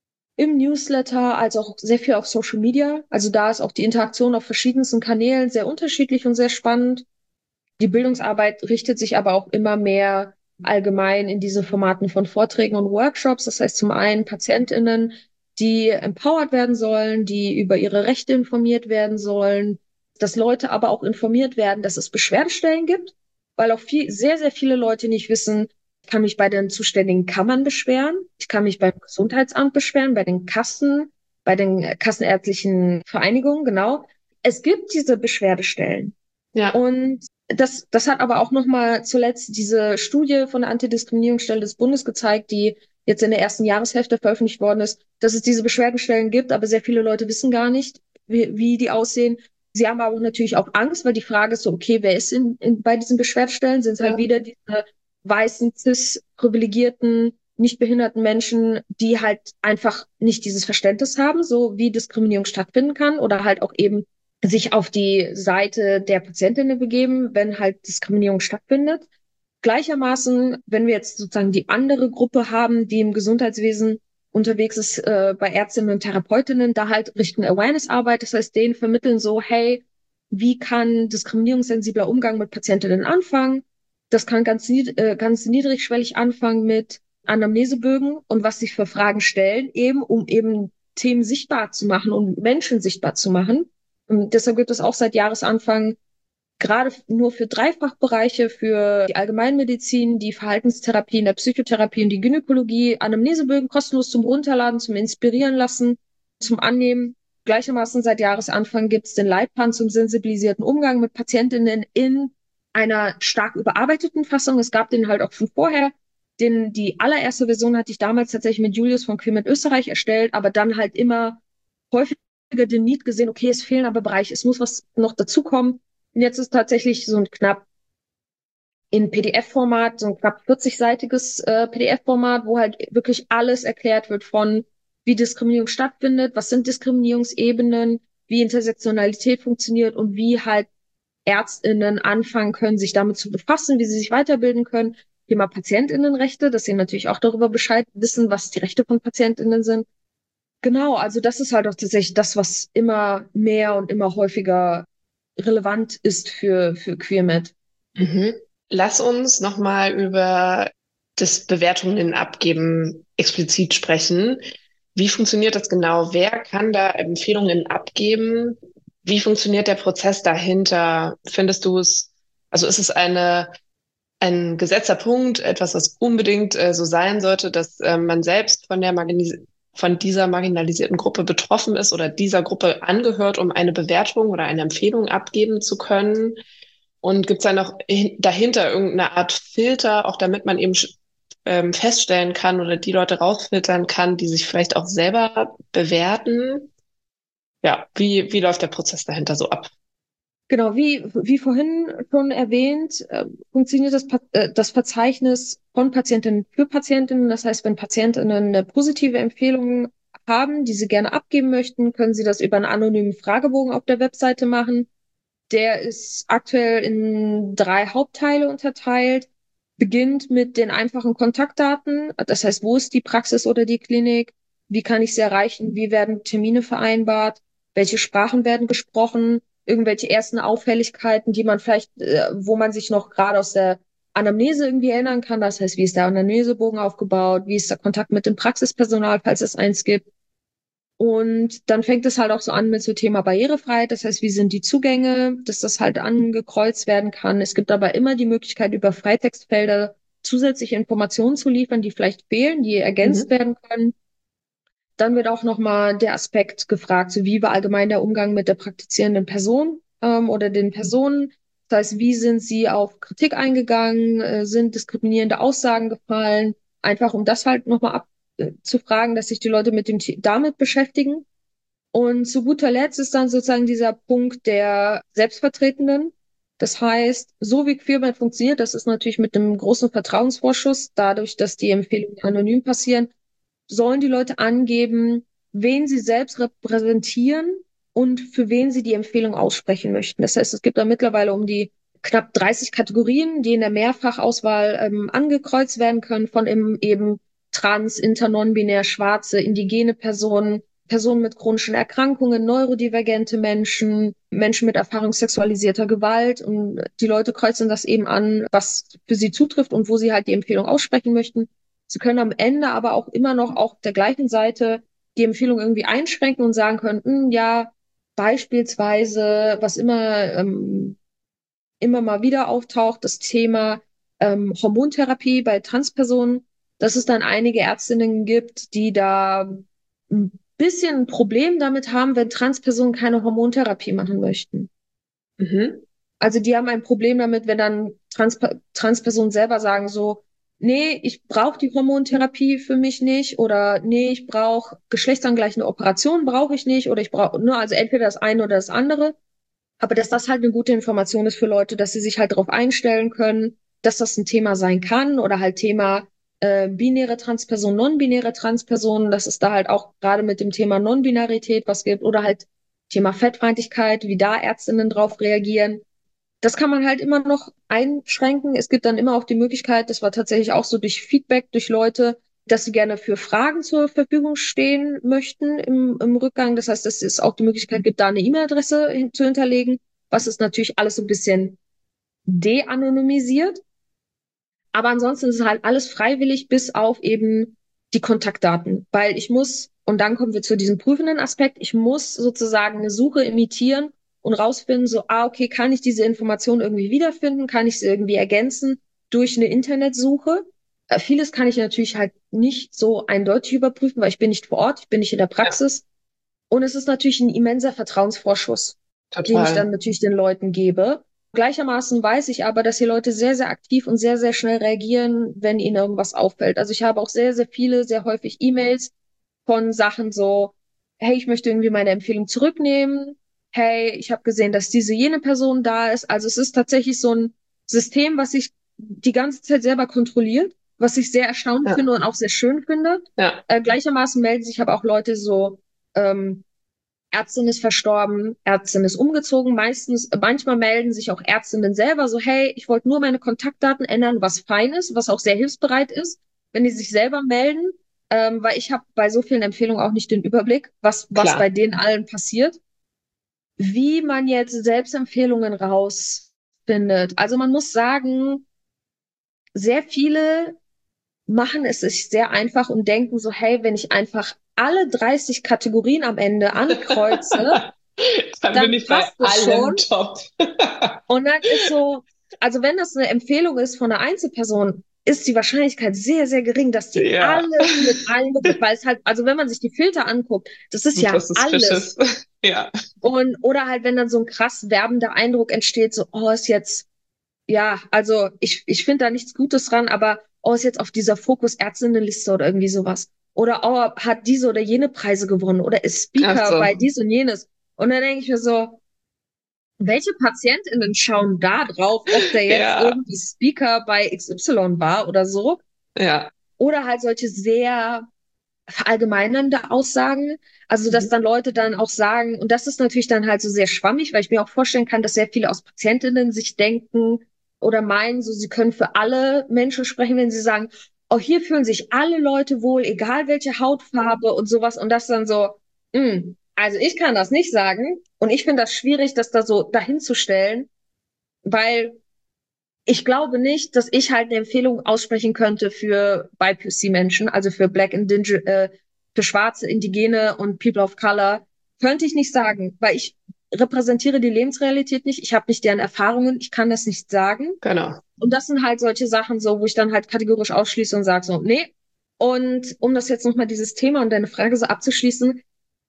im Newsletter, als auch sehr viel auf Social Media. Also da ist auch die Interaktion auf verschiedensten Kanälen sehr unterschiedlich und sehr spannend. Die Bildungsarbeit richtet sich aber auch immer mehr allgemein in diesen Formaten von Vorträgen und Workshops. Das heißt zum einen PatientInnen, die empowered werden sollen, die über ihre Rechte informiert werden sollen, dass Leute aber auch informiert werden, dass es Beschwerdestellen gibt, weil auch viel, sehr, sehr viele Leute nicht wissen, ich kann mich bei den zuständigen Kammern beschweren, ich kann mich beim Gesundheitsamt beschweren, bei den Kassen, bei den kassenärztlichen Vereinigungen, genau. Es gibt diese Beschwerdestellen. Ja. Und das, das hat aber auch nochmal zuletzt diese Studie von der Antidiskriminierungsstelle des Bundes gezeigt, die jetzt in der ersten Jahreshälfte veröffentlicht worden ist, dass es diese Beschwerdestellen gibt, aber sehr viele Leute wissen gar nicht, wie, wie die aussehen. Sie haben aber natürlich auch Angst, weil die Frage ist so, okay, wer ist in, in, bei diesen Beschwerdestellen? Sind es halt Ja. wieder diese weißen, cis, privilegierten, nicht behinderten Menschen, die halt einfach nicht dieses Verständnis haben, so wie Diskriminierung stattfinden kann oder halt auch eben sich auf die Seite der Patientinnen begeben, wenn halt Diskriminierung stattfindet. Gleichermaßen, wenn wir jetzt sozusagen die andere Gruppe haben, die im Gesundheitswesen unterwegs ist, äh, bei Ärztinnen und Therapeutinnen, da halt Richtung Awareness-Arbeit, das heißt, denen vermitteln so, hey, wie kann diskriminierungssensibler Umgang mit Patientinnen anfangen? Das kann ganz, nied äh, ganz niedrigschwellig anfangen mit Anamnesebögen und was sich für Fragen stellen, eben um eben Themen sichtbar zu machen und Menschen sichtbar zu machen. Und deshalb gibt es auch seit Jahresanfang gerade nur für drei Fachbereiche, für die Allgemeinmedizin, die Verhaltenstherapie, in der Psychotherapie und die Gynäkologie, Anamnesebögen kostenlos zum Runterladen, zum Inspirieren lassen, zum Annehmen. Gleichermaßen seit Jahresanfang gibt es den Leitplan zum sensibilisierten Umgang mit Patientinnen in einer stark überarbeiteten Fassung. Es gab den halt auch schon vorher. Den, die allererste Version hatte ich damals tatsächlich mit Julius von QueerMed Österreich erstellt, aber dann halt immer häufig den Need gesehen, okay, es fehlen aber Bereiche, es muss was noch dazukommen. Und jetzt ist tatsächlich so ein knapp in P D F-Format, so ein knapp vierzig-seitiges äh, P D F-Format, wo halt wirklich alles erklärt wird von, wie Diskriminierung stattfindet, was sind Diskriminierungsebenen, wie Intersektionalität funktioniert und wie halt ÄrztInnen anfangen können, sich damit zu befassen, wie sie sich weiterbilden können. Thema PatientInnenrechte, dass sie natürlich auch darüber Bescheid wissen, was die Rechte von PatientInnen sind. Genau, also das ist halt auch tatsächlich das, was immer mehr und immer häufiger relevant ist für, für QueerMed. Mhm. Lass uns nochmal über das Bewertungen abgeben explizit sprechen. Wie funktioniert das genau? Wer kann da Empfehlungen abgeben? Wie funktioniert der Prozess dahinter? Findest du es, also ist es eine, ein gesetzter Punkt, etwas, was unbedingt äh, so sein sollte, dass äh, man selbst von der Marginis von dieser marginalisierten Gruppe betroffen ist oder dieser Gruppe angehört, um eine Bewertung oder eine Empfehlung abgeben zu können? Und gibt es da noch hin- dahinter irgendeine Art Filter, auch damit man eben sch- ähm, feststellen kann oder die Leute rausfiltern kann, die sich vielleicht auch selber bewerten? Ja, wie, wie läuft der Prozess dahinter so ab? Genau, wie, wie vorhin schon erwähnt, äh, funktioniert das, Pa- äh, das Verzeichnis von Patientinnen für Patientinnen. Das heißt, wenn Patientinnen eine positive Empfehlung haben, die sie gerne abgeben möchten, können sie das über einen anonymen Fragebogen auf der Webseite machen. Der ist aktuell in drei Hauptteile unterteilt. Beginnt mit den einfachen Kontaktdaten. Das heißt, wo ist die Praxis oder die Klinik? Wie kann ich sie erreichen? Wie werden Termine vereinbart? Welche Sprachen werden gesprochen? Irgendwelche ersten Auffälligkeiten, die man vielleicht, äh, wo man sich noch gerade aus der Anamnese irgendwie erinnern kann. Das heißt, wie ist der Anamnesebogen aufgebaut? Wie ist der Kontakt mit dem Praxispersonal, falls es eins gibt? Und dann fängt es halt auch so an mit so Thema Barrierefreiheit. Das heißt, wie sind die Zugänge, dass das halt angekreuzt werden kann. Es gibt aber immer die Möglichkeit, über Freitextfelder zusätzliche Informationen zu liefern, die vielleicht fehlen, die ergänzt Mhm. werden können. Dann wird auch nochmal der Aspekt gefragt, so wie war allgemein der Umgang mit der praktizierenden Person ähm, oder den Personen. Das heißt, wie sind sie auf Kritik eingegangen, äh, sind diskriminierende Aussagen gefallen, einfach um das halt nochmal abzufragen, dass sich die Leute mit dem damit beschäftigen. Und zu guter Letzt ist dann sozusagen dieser Punkt der Selbstvertretenden. Das heißt, so wie Queerment funktioniert, das ist natürlich mit einem großen Vertrauensvorschuss, dadurch, dass die Empfehlungen anonym passieren, sollen die Leute angeben, wen sie selbst repräsentieren und für wen sie die Empfehlung aussprechen möchten. Das heißt, es gibt da mittlerweile um die knapp dreißig Kategorien, die in der Mehrfachauswahl ähm, angekreuzt werden können, von eben, eben trans, inter, non-binär, schwarze, indigene Personen, Personen mit chronischen Erkrankungen, neurodivergente Menschen, Menschen mit Erfahrung sexualisierter Gewalt. Und die Leute kreuzen das eben an, was für sie zutrifft und wo sie halt die Empfehlung aussprechen möchten. Sie können am Ende aber auch immer noch auf der gleichen Seite die Empfehlung irgendwie einschränken und sagen können, hm, ja, beispielsweise, was immer, ähm, immer mal wieder auftaucht, das Thema ähm, Hormontherapie bei Transpersonen, dass es dann einige Ärztinnen gibt, die da ein bisschen ein Problem damit haben, wenn Transpersonen keine Hormontherapie machen möchten. Mhm. Also die haben ein Problem damit, wenn dann Trans Transpersonen selber sagen so, nee, ich brauche die Hormontherapie für mich nicht oder nee, ich brauche geschlechtsangleichende Operationen brauche ich nicht oder ich brauche nur also entweder das eine oder das andere. Aber dass das halt eine gute Information ist für Leute, dass sie sich halt darauf einstellen können, dass das ein Thema sein kann oder halt Thema äh, binäre Transpersonen, non-binäre Transpersonen, dass es da halt auch gerade mit dem Thema Non-Binarität was gibt oder halt Thema Fettfeindlichkeit, wie da Ärztinnen drauf reagieren. Das kann man halt immer noch einschränken. Es gibt dann immer auch die Möglichkeit, das war tatsächlich auch so durch Feedback, durch Leute, dass sie gerne für Fragen zur Verfügung stehen möchten im, im Rückgang. Das heißt, dass es auch die Möglichkeit gibt, da eine E-Mail-Adresse hin, zu hinterlegen, was ist natürlich alles so ein bisschen de-anonymisiert. Aber ansonsten ist es halt alles freiwillig, bis auf eben die Kontaktdaten. Weil ich muss, und dann kommen wir zu diesem prüfenden Aspekt, ich muss sozusagen eine Suche imitieren und rausfinden, so, ah, okay, kann ich diese Information irgendwie wiederfinden? Kann ich sie irgendwie ergänzen durch eine Internetsuche? Äh, vieles kann ich natürlich halt nicht so eindeutig überprüfen, weil ich bin nicht vor Ort, ich bin nicht in der Ja, Praxis. Und es ist natürlich ein immenser Vertrauensvorschuss, den ich dann total. natürlich den Leuten gebe. Gleichermaßen weiß ich aber, dass die Leute sehr, sehr aktiv und sehr, sehr schnell reagieren, wenn ihnen irgendwas auffällt. Also ich habe auch sehr, sehr viele, sehr häufig E-Mails von Sachen so, hey, ich möchte irgendwie meine Empfehlung zurücknehmen. Hey, ich habe gesehen, dass diese jene Person da ist. Also es ist tatsächlich so ein System, was sich die ganze Zeit selber kontrolliert, was ich sehr erstaunlich Ja, finde und auch sehr schön finde. ja, Äh, gleichermaßen melden sich aber auch Leute so, ähm, Ärztin ist verstorben, Ärztin ist umgezogen. Meistens, manchmal melden sich auch Ärztinnen selber so, hey, ich wollte nur meine Kontaktdaten ändern, was fein ist, was auch sehr hilfsbereit ist, wenn die sich selber melden, ähm, weil ich habe bei so vielen Empfehlungen auch nicht den Überblick, was, was bei klar. denen allen passiert. Wie man jetzt Selbstempfehlungen rausfindet. Also man muss sagen, sehr viele machen es sich sehr einfach und denken so, hey, wenn ich einfach alle dreißig Kategorien am Ende ankreuze, Dann bin dann ich bei passt es schon. allem top. Und dann ist so, also wenn das eine Empfehlung ist von einer Einzelperson, ist die Wahrscheinlichkeit sehr, sehr gering, dass die Ja. alles mit allen betrifft, weil es halt, also wenn man sich die Filter anguckt, das ist ja Super suspicious. alles. Ja. Und, oder halt, wenn dann so ein krass werbender Eindruck entsteht, so, oh, ist jetzt, ja, also ich, ich finde da nichts Gutes dran, aber oh, ist jetzt auf dieser Fokus-Ärztinnenliste oder irgendwie sowas. Oder oh, hat diese oder jene Preise gewonnen oder ist Ach Speaker so. bei dies und jenes. Und dann denke ich mir so, welche PatientInnen schauen da drauf, ob der jetzt Ja. irgendwie Speaker bei X Y war oder so? Ja. Oder halt solche sehr verallgemeinernde Aussagen. Also, dass Mhm. dann Leute dann auch sagen, und das ist natürlich dann halt so sehr schwammig, weil ich mir auch vorstellen kann, dass sehr viele aus Patientinnen sich denken oder meinen, so sie können für alle Menschen sprechen, wenn sie sagen, oh, hier fühlen sich alle Leute wohl, egal welche Hautfarbe und sowas. Und das dann so, mh, also ich kann das nicht sagen. Und ich finde das schwierig, das da so dahin zu stellen, weil ich glaube nicht, dass ich halt eine Empfehlung aussprechen könnte für B I P O C-Menschen, also für Black Indige äh, für Schwarze, Indigene und People of Color. Könnte ich nicht sagen, weil ich repräsentiere die Lebensrealität nicht, ich habe nicht deren Erfahrungen, ich kann das nicht sagen. Genau. Und das sind halt solche Sachen so, wo ich dann halt kategorisch ausschließe und sage so, nee. Und um das jetzt nochmal dieses Thema und deine Frage so abzuschließen,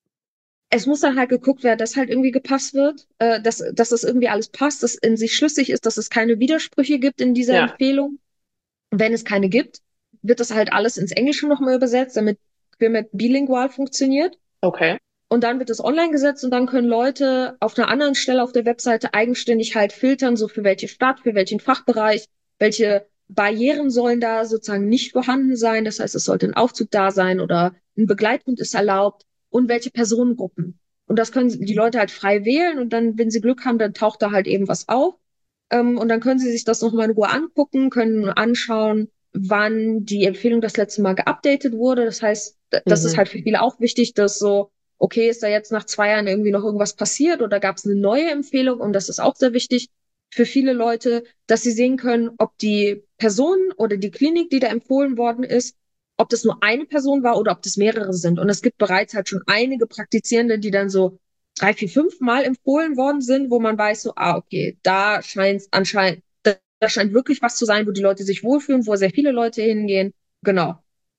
es muss dann halt geguckt werden, dass halt irgendwie gepasst wird, äh, dass, dass das irgendwie alles passt, dass in sich schlüssig ist, dass es keine Widersprüche gibt in dieser Ja. Empfehlung. Wenn es keine gibt, wird das halt alles ins Englische nochmal übersetzt, damit Queermed bilingual funktioniert. Okay. Und dann wird es online gesetzt und dann können Leute auf einer anderen Stelle auf der Webseite eigenständig halt filtern, so für welche Stadt, für welchen Fachbereich, welche Barrieren sollen da sozusagen nicht vorhanden sein. Das heißt, es sollte ein Aufzug da sein oder ein Begleithund ist erlaubt und welche Personengruppen. Und das können die Leute halt frei wählen und dann, wenn sie Glück haben, dann taucht da halt eben was auf. Ähm, und dann können sie sich das nochmal in Ruhe angucken, können anschauen, wann die Empfehlung das letzte Mal geupdatet wurde. Das heißt, das ist Mhm. halt für viele auch wichtig, dass so, okay, ist da jetzt nach zwei Jahren irgendwie noch irgendwas passiert oder gab es eine neue Empfehlung? Und das ist auch sehr wichtig für viele Leute, dass sie sehen können, ob die Person oder die Klinik, die da empfohlen worden ist, ob das nur eine Person war oder ob das mehrere sind. Und es gibt bereits halt schon einige Praktizierende, die dann so drei, vier, fünf Mal empfohlen worden sind, wo man weiß, so, ah, okay, da scheint es anscheinend, da, da scheint wirklich was zu sein, wo die Leute sich wohlfühlen, wo sehr viele Leute hingehen. Genau.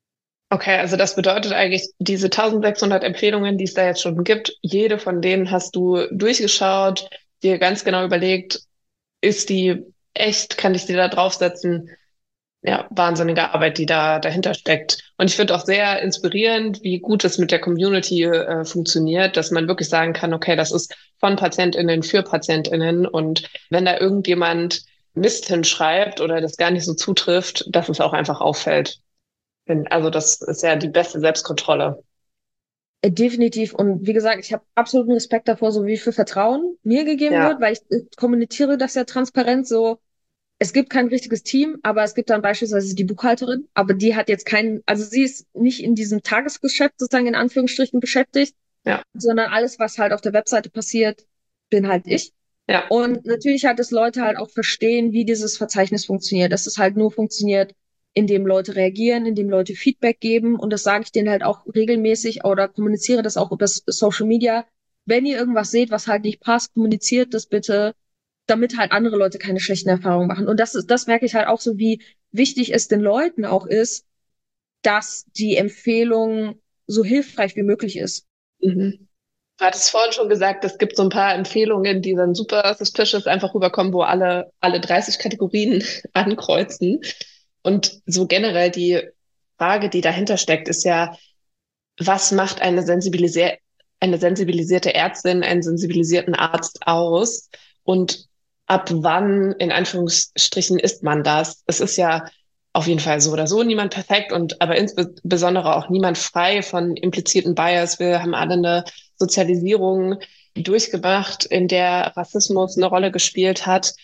Okay, also das bedeutet eigentlich, diese eintausendsechshundert Empfehlungen, die es da jetzt schon gibt, jede von denen hast du durchgeschaut, dir ganz genau überlegt, ist die echt, kann ich die da draufsetzen? Ja, wahnsinnige Arbeit, die da dahinter steckt. Und ich finde auch sehr inspirierend, wie gut es mit der Community äh, funktioniert, dass man wirklich sagen kann, okay, das ist von PatientInnen für PatientInnen. Und wenn da irgendjemand Mist hinschreibt oder das gar nicht so zutrifft, dass es auch einfach auffällt. Bin- Also das ist ja die beste Selbstkontrolle. Äh, Definitiv. Und wie gesagt, ich habe absoluten Respekt davor, so wie viel Vertrauen mir gegeben wird, Ja, weil ich äh, kommuniziere das ja transparent so. Es gibt kein richtiges Team, aber es gibt dann beispielsweise die Buchhalterin, aber die hat jetzt keinen, also sie ist nicht in diesem Tagesgeschäft sozusagen in Anführungsstrichen beschäftigt, ja, sondern alles, was halt auf der Webseite passiert, bin halt ich. ja. Und natürlich halt, dass Leute halt auch verstehen, wie dieses Verzeichnis funktioniert. Dass es halt nur funktioniert, indem Leute reagieren, indem Leute Feedback geben. Und das sage ich denen halt auch regelmäßig oder kommuniziere das auch über Social Media. Wenn ihr irgendwas seht, was halt nicht passt, kommuniziert das bitte, damit halt andere Leute keine schlechten Erfahrungen machen. Und das ist, das merke ich halt auch so, wie wichtig es den Leuten auch ist, dass die Empfehlung so hilfreich wie möglich ist. Mhm. Du hattest vorhin schon gesagt, es gibt so ein paar Empfehlungen, die dann super suspicious einfach rüberkommen, wo alle, alle dreißig Kategorien ankreuzen. Und so generell die Frage, die dahinter steckt, ist ja, was macht eine sensibilisier eine sensibilisierte Ärztin, einen sensibilisierten Arzt aus? Und ab wann, in Anführungsstrichen, ist man das? Es ist ja auf jeden Fall so oder so niemand perfekt und aber insbesondere auch niemand frei von implizierten Bias. Wir haben alle eine Sozialisierung durchgemacht, in der Rassismus eine Rolle gespielt hat.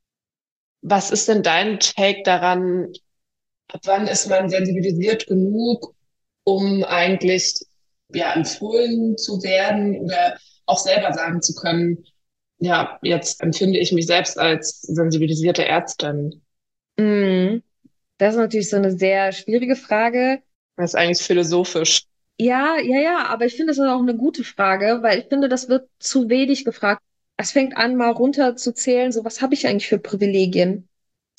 Was ist denn dein Take daran? Ab wann ist man sensibilisiert genug, um eigentlich ja empfohlen zu werden oder auch selber sagen zu können, ja, jetzt empfinde ich mich selbst als sensibilisierte Ärztin. Mm, Das ist natürlich so eine sehr schwierige Frage. Das ist eigentlich philosophisch. Ja, ja, ja, aber ich finde, das ist auch eine gute Frage, weil ich finde, das wird zu wenig gefragt. Es fängt an, mal runterzuzählen, so was habe ich eigentlich für Privilegien?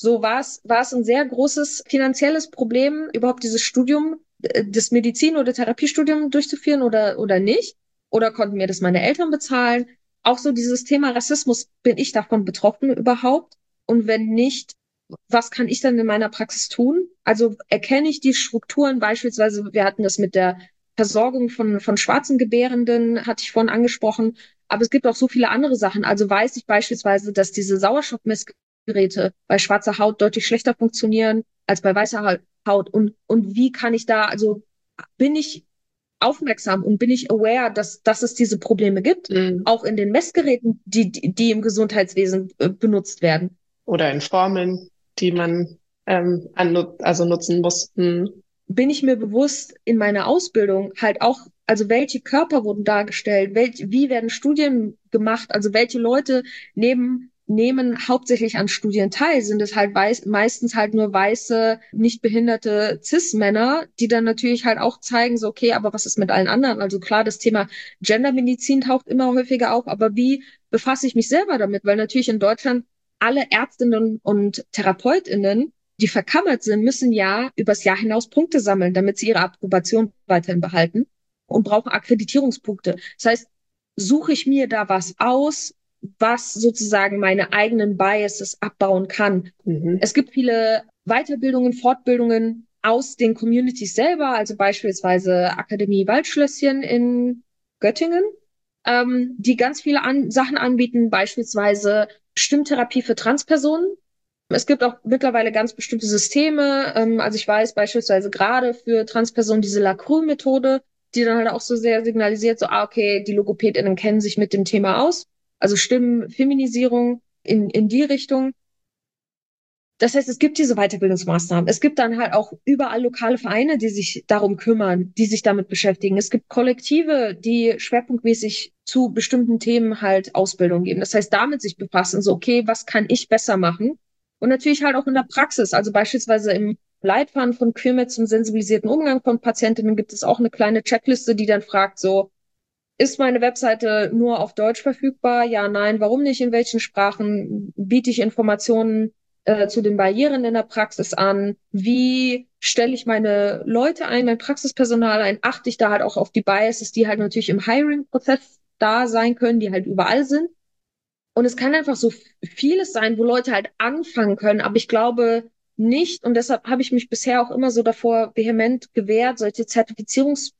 So war es, war es ein sehr großes finanzielles Problem, überhaupt dieses Studium, äh, das Medizin- oder Therapiestudium durchzuführen oder, oder nicht? Oder konnten mir das meine Eltern bezahlen? Auch so dieses Thema Rassismus, bin ich davon betroffen überhaupt? Und wenn nicht, was kann ich dann in meiner Praxis tun? Also erkenne ich die Strukturen, beispielsweise, wir hatten das mit der Versorgung von, von schwarzen Gebärenden, hatte ich vorhin angesprochen, aber es gibt auch so viele andere Sachen. Also weiß ich beispielsweise, dass diese Sauerstoffmessgeräte bei schwarzer Haut deutlich schlechter funktionieren als bei weißer Haut. Und, und wie kann ich da, also bin ich aufmerksam und bin ich aware, dass, dass es diese Probleme gibt, Mhm. auch in den Messgeräten, die, die, die im Gesundheitswesen äh, benutzt werden. Oder in Formeln, die man ähm, an, also nutzen muss. Mhm. Bin ich mir bewusst in meiner Ausbildung halt auch, also welche Körper wurden dargestellt, welch, wie werden Studien gemacht, also welche Leute nehmen, nehmen hauptsächlich an Studien teil, sind es halt weiß, meistens halt nur weiße, nicht behinderte Cis-Männer, die dann natürlich halt auch zeigen, so okay, aber was ist mit allen anderen? Also klar, das Thema Gendermedizin taucht immer häufiger auf, aber wie befasse ich mich selber damit? Weil natürlich in Deutschland alle Ärztinnen und TherapeutInnen, die verkammert sind, müssen ja übers Jahr hinaus Punkte sammeln, damit sie ihre Approbation weiterhin behalten und brauchen Akkreditierungspunkte. Das heißt, suche ich mir da was aus, was sozusagen meine eigenen Biases abbauen kann. Mhm. Es gibt viele Weiterbildungen, Fortbildungen aus den Communities selber, also beispielsweise Akademie Waldschlösschen in Göttingen, ähm, die ganz viele an Sachen anbieten, beispielsweise Stimmtherapie für Transpersonen. Es gibt auch mittlerweile ganz bestimmte Systeme. Ähm, also ich weiß beispielsweise gerade für Transpersonen diese Lacroix-Methode, die dann halt auch so sehr signalisiert, so, ah, okay, die LogopädInnen kennen sich mit dem Thema aus. Also Stimmenfeminisierung in, in die Richtung. Das heißt, es gibt diese Weiterbildungsmaßnahmen. Es gibt dann halt auch überall lokale Vereine, die sich darum kümmern, die sich damit beschäftigen. Es gibt Kollektive, die schwerpunktmäßig zu bestimmten Themen halt Ausbildung geben. Das heißt, damit sich befassen, so, okay, was kann ich besser machen? Und natürlich halt auch in der Praxis. Also beispielsweise im Leitfaden von QueerMed zum sensibilisierten Umgang von Patientinnen gibt es auch eine kleine Checkliste, die dann fragt, so, ist meine Webseite nur auf Deutsch verfügbar? Ja, nein, warum nicht? In welchen Sprachen biete ich Informationen äh, zu den Barrieren in der Praxis an? Wie stelle ich meine Leute ein, mein Praxispersonal ein? Achte ich da halt auch auf die Biases, die halt natürlich im Hiring-Prozess da sein können, die halt überall sind? Und es kann einfach so vieles sein, wo Leute halt anfangen können, aber ich glaube nicht, und deshalb habe ich mich bisher auch immer so davor vehement gewehrt, solche Zertifizierungsworkshops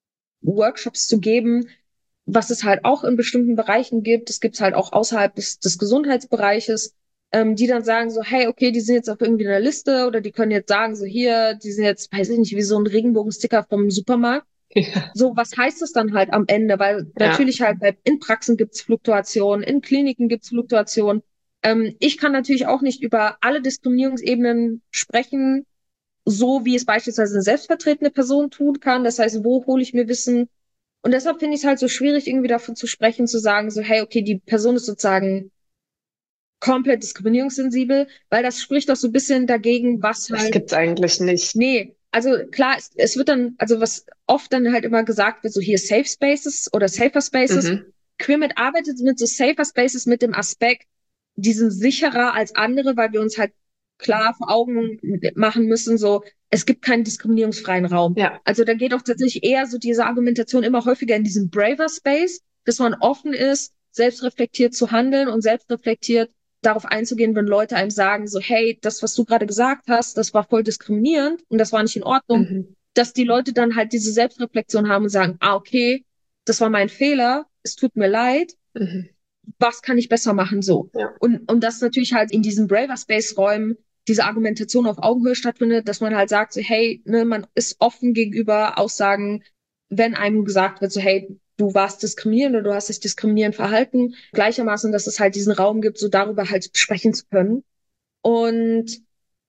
zu geben, was es halt auch in bestimmten Bereichen gibt. Es gibt es halt auch außerhalb des, des Gesundheitsbereiches, ähm, die dann sagen so, hey, okay, die sind jetzt auf irgendwie einer Liste oder die können jetzt sagen so, hier, die sind jetzt, weiß ich nicht, wie so ein Regenbogensticker vom Supermarkt. Ja. So, was heißt es dann halt am Ende? Weil Ja. natürlich halt bei, in Praxen gibt's Fluktuationen, in Kliniken gibt's Fluktuationen. Ähm, ich kann natürlich auch nicht über alle Diskriminierungsebenen sprechen, so wie es beispielsweise eine selbstvertretende Person tun kann. Das heißt, wo hole ich mir Wissen? Und deshalb finde ich es halt so schwierig, irgendwie davon zu sprechen, zu sagen, so, hey, okay, die Person ist sozusagen komplett diskriminierungssensibel, weil das spricht doch so ein bisschen dagegen, was Das halt, gibt's eigentlich nicht. nee, also klar, es, es wird dann, also was oft dann halt immer gesagt wird, so hier Safe Spaces oder Safer Spaces. Mhm. QueerMed arbeitet mit so Safer Spaces mit dem Aspekt, die sind sicherer als andere, weil wir uns halt klar vor Augen machen müssen, so, es gibt keinen diskriminierungsfreien Raum. Ja. Also da geht auch tatsächlich eher so diese Argumentation immer häufiger in diesen braver Space, dass man offen ist, selbstreflektiert zu handeln und selbstreflektiert darauf einzugehen, wenn Leute einem sagen, so, hey, das, was du gerade gesagt hast, das war voll diskriminierend und das war nicht in Ordnung, Mhm. dass die Leute dann halt diese Selbstreflexion haben und sagen, ah, okay, das war mein Fehler, es tut mir leid, Mhm. was kann ich besser machen, so. Ja. Und, und das natürlich halt in diesen braver Space-Räumen diese Argumentation auf Augenhöhe stattfindet, dass man halt sagt, so, hey, ne, man ist offen gegenüber Aussagen, wenn einem gesagt wird, so, hey, du warst diskriminierend oder du hast dich diskriminierend verhalten, gleichermaßen, dass es halt diesen Raum gibt, so darüber halt sprechen zu können. Und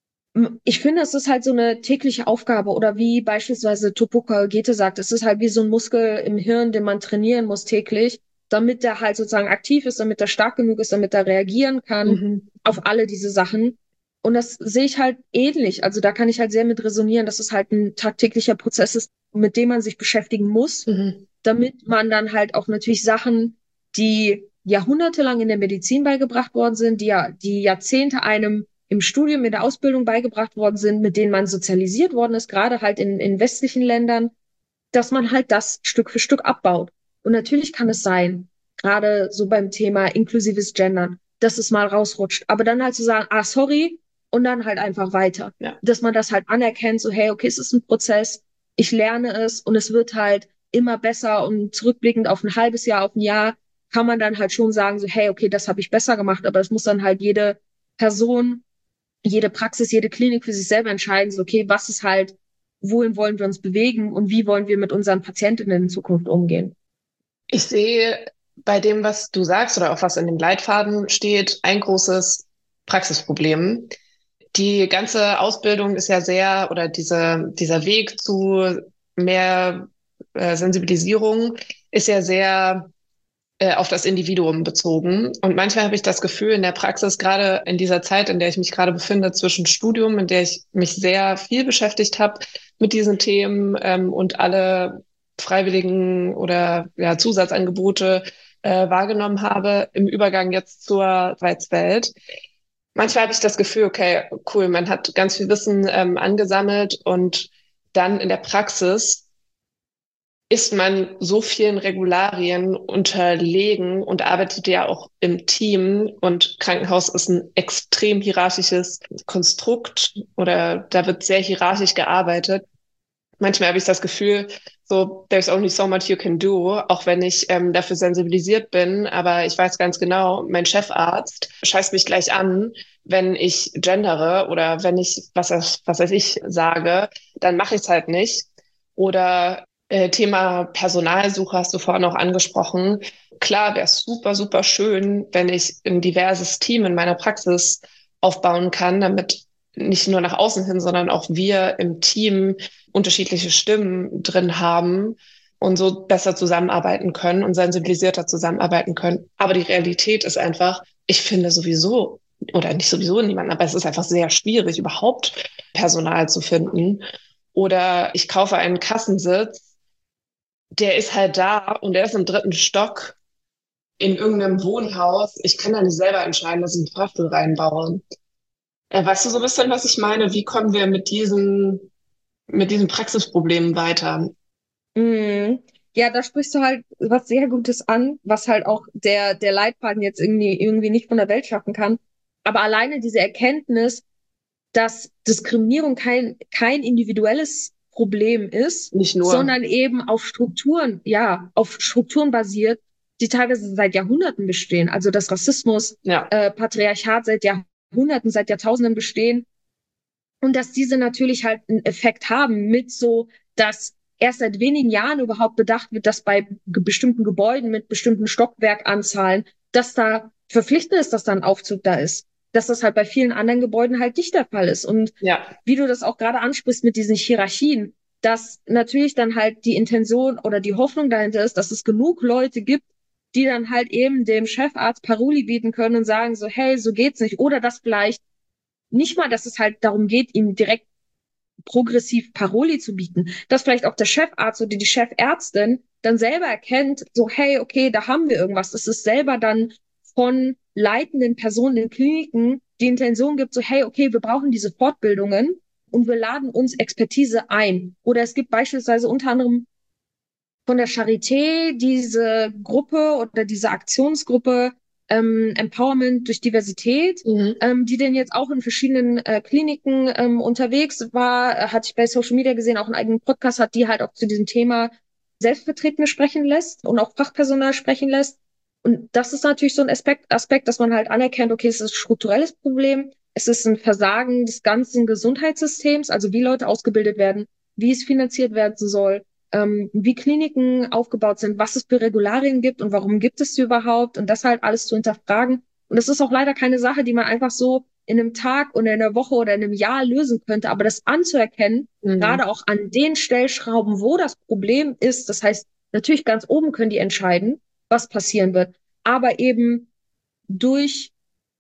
ich finde, es ist halt so eine tägliche Aufgabe oder wie beispielsweise Tupoka Ogete sagt, es ist halt wie so ein Muskel im Hirn, den man trainieren muss täglich, damit der halt sozusagen aktiv ist, damit er stark genug ist, damit er reagieren kann Mhm. auf alle diese Sachen. Und das sehe ich halt ähnlich. Also da kann ich halt sehr mit resonieren, dass es halt ein tagtäglicher Prozess ist, mit dem man sich beschäftigen muss, Mhm. damit man dann halt auch natürlich Sachen, die jahrhundertelang in der Medizin beigebracht worden sind, die ja, die Jahrzehnte einem im Studium, in der Ausbildung beigebracht worden sind, mit denen man sozialisiert worden ist, gerade halt in, in westlichen Ländern, dass man halt das Stück für Stück abbaut. Und natürlich kann es sein, gerade so beim Thema inklusives Gendern, dass es mal rausrutscht. Aber dann halt zu sagen, ah, sorry, und dann halt einfach weiter. Ja. Dass man das halt anerkennt, so, hey, okay, es ist ein Prozess, ich lerne es und es wird halt immer besser und zurückblickend auf ein halbes Jahr, auf ein Jahr, kann man dann halt schon sagen, so, hey, okay, das habe ich besser gemacht, aber das muss dann halt jede Person, jede Praxis, jede Klinik für sich selber entscheiden, so, okay, was ist halt, wohin wollen wir uns bewegen und wie wollen wir mit unseren Patientinnen in Zukunft umgehen. Ich sehe bei dem, was du sagst oder auch was in dem Leitfaden steht, ein großes Praxisproblem. Die ganze Ausbildung ist ja sehr, oder diese, dieser Weg zu mehr äh, Sensibilisierung ist ja sehr äh, auf das Individuum bezogen. Und manchmal habe ich das Gefühl in der Praxis, gerade in dieser Zeit, in der ich mich gerade befinde, zwischen Studium, in der ich mich sehr viel beschäftigt habe mit diesen Themen ähm, und alle freiwilligen oder ja, Zusatzangebote äh, wahrgenommen habe, im Übergang jetzt zur Arbeitswelt. Manchmal habe ich das Gefühl, okay, cool, man hat ganz viel Wissen ähm, angesammelt und dann in der Praxis ist man so vielen Regularien unterlegen und arbeitet ja auch im Team. Und Krankenhaus ist ein extrem hierarchisches Konstrukt oder da wird sehr hierarchisch gearbeitet. Manchmal habe ich das Gefühl, so, there's only so much you can do, auch wenn ich ähm, dafür sensibilisiert bin. Aber ich weiß ganz genau, mein Chefarzt scheißt mich gleich an, wenn ich gendere oder wenn ich, was, was weiß ich, sage, dann mache ich es halt nicht. Oder äh, Thema Personalsuche hast du vorhin auch angesprochen. Klar, wäre es super, super schön, wenn ich ein diverses Team in meiner Praxis aufbauen kann, damit nicht nur nach außen hin, sondern auch wir im Team unterschiedliche Stimmen drin haben und so besser zusammenarbeiten können und sensibilisierter zusammenarbeiten können. Aber die Realität ist einfach, ich finde sowieso, oder nicht sowieso niemanden, aber es ist einfach sehr schwierig, überhaupt Personal zu finden. Oder ich kaufe einen Kassensitz, der ist halt da und der ist im dritten Stock in irgendeinem Wohnhaus. Ich kann da nicht selber entscheiden, dass ich einen Fahrstuhl reinbaue. Äh, weißt du so ein bisschen, was ich meine? Wie kommen wir mit diesen, mit diesen Praxisproblemen weiter? Mhm. Ja, da sprichst du halt was sehr Gutes an, was halt auch der, der Leitfaden jetzt irgendwie, irgendwie nicht von der Welt schaffen kann. Aber alleine diese Erkenntnis, dass Diskriminierung kein, kein individuelles Problem ist, Nicht nur. sondern eben auf Strukturen, ja, auf Strukturen basiert, die teilweise seit Jahrhunderten bestehen. Also dass Rassismus, Ja. äh, Patriarchat seit Jahrhunderten, seit Jahrtausenden bestehen. Und dass diese natürlich halt einen Effekt haben mit so, dass erst seit wenigen Jahren überhaupt bedacht wird, dass bei ge- bestimmten Gebäuden mit bestimmten Stockwerkanzahlen, dass da verpflichtend ist, dass da ein Aufzug da ist. Dass das halt bei vielen anderen Gebäuden halt nicht der Fall ist. Und Ja. wie du das auch gerade ansprichst mit diesen Hierarchien, dass natürlich dann halt die Intention oder die Hoffnung dahinter ist, dass es genug Leute gibt, die dann halt eben dem Chefarzt Paroli bieten können und sagen so, hey, so geht's nicht. Oder dass vielleicht nicht mal, dass es halt darum geht, ihm direkt progressiv Paroli zu bieten, dass vielleicht auch der Chefarzt oder die Chefärztin dann selber erkennt, so, hey, okay, da haben wir irgendwas. Das ist selber dann von leitenden Personen in Kliniken die Intention gibt, so, hey, okay, wir brauchen diese Fortbildungen und wir laden uns Expertise ein. Oder es gibt beispielsweise unter anderem von der Charité diese Gruppe oder diese Aktionsgruppe ähm, Empowerment durch Diversität, Mhm. ähm, die denn jetzt auch in verschiedenen äh, Kliniken ähm, unterwegs war, äh, hatte ich bei Social Media gesehen, auch einen eigenen Podcast hat, die halt auch zu diesem Thema Selbstvertretende sprechen lässt und auch Fachpersonal sprechen lässt. Und das ist natürlich so ein Aspekt, Aspekt, dass man halt anerkennt, okay, es ist ein strukturelles Problem, es ist ein Versagen des ganzen Gesundheitssystems, also wie Leute ausgebildet werden, wie es finanziert werden soll, ähm, wie Kliniken aufgebaut sind, was es für Regularien gibt und warum gibt es sie überhaupt und das halt alles zu hinterfragen. Und das ist auch leider keine Sache, die man einfach so in einem Tag oder in einer Woche oder in einem Jahr lösen könnte. Aber das anzuerkennen, Mhm. gerade auch an den Stellschrauben, wo das Problem ist, das heißt, natürlich ganz oben können die entscheiden, was passieren wird, aber eben durch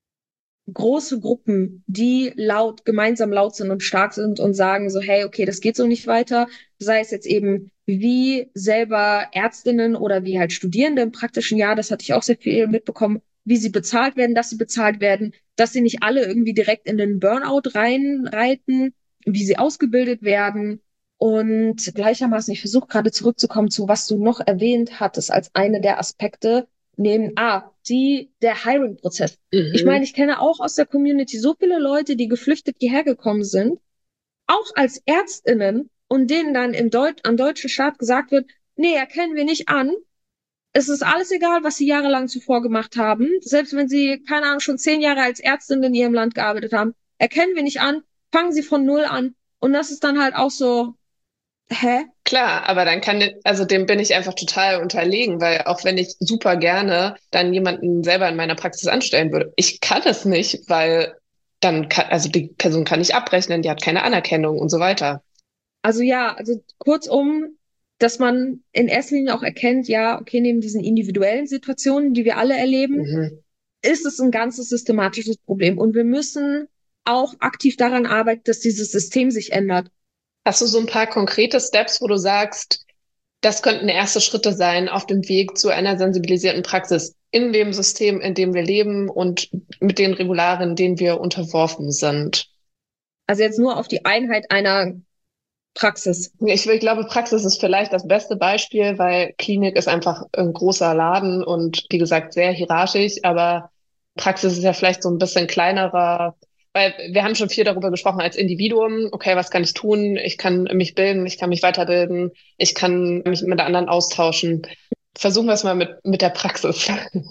große Gruppen, die laut, gemeinsam laut sind und stark sind und sagen so, hey, okay, das geht so nicht weiter. Sei es jetzt eben wie selber Ärztinnen oder wie halt Studierende im praktischen Jahr, das hatte ich auch sehr viel mitbekommen, wie sie bezahlt werden, dass sie bezahlt werden, dass sie nicht alle irgendwie direkt in den Burnout reinreiten, wie sie ausgebildet werden. Und gleichermaßen, ich versuche gerade zurückzukommen zu, was du noch erwähnt hattest als eine der Aspekte, neben, ah, die, der Hiring-Prozess. Mhm. Ich meine, ich kenne auch aus der Community so viele Leute, die geflüchtet hierher gekommen sind, auch als ÄrztInnen, und denen dann im Deut am deutschen Staat gesagt wird, nee, erkennen wir nicht an. Es ist alles egal, was sie jahrelang zuvor gemacht haben. Selbst wenn sie, keine Ahnung, schon zehn Jahre als Ärztin in ihrem Land gearbeitet haben, erkennen wir nicht an, fangen sie von Null an. Und das ist dann halt auch so, hä? Klar, aber dann kann, also dem bin ich einfach total unterlegen, weil auch wenn ich super gerne dann jemanden selber in meiner Praxis anstellen würde, ich kann es nicht, weil dann kann, also die Person kann nicht abrechnen, die hat keine Anerkennung und so weiter. Also ja, also kurzum, dass man in erster Linie auch erkennt, ja, okay, neben diesen individuellen Situationen, die wir alle erleben, Mhm. ist es ein ganzes systematisches Problem. Und wir müssen auch aktiv daran arbeiten, dass dieses System sich ändert. Hast du so ein paar konkrete Steps, wo du sagst, das könnten erste Schritte sein auf dem Weg zu einer sensibilisierten Praxis in dem System, in dem wir leben und mit den Regularien, denen wir unterworfen sind? Also jetzt nur auf die Einheit einer Praxis. Ich, ich glaube, Praxis ist vielleicht das beste Beispiel, weil Klinik ist einfach ein großer Laden und wie gesagt sehr hierarchisch, aber Praxis ist ja vielleicht so ein bisschen kleinerer, weil wir haben schon viel darüber gesprochen als Individuum. Okay, was kann ich tun? Ich kann mich bilden, ich kann mich weiterbilden, ich kann mich mit anderen austauschen. Versuchen wir es mal mit, mit der Praxis.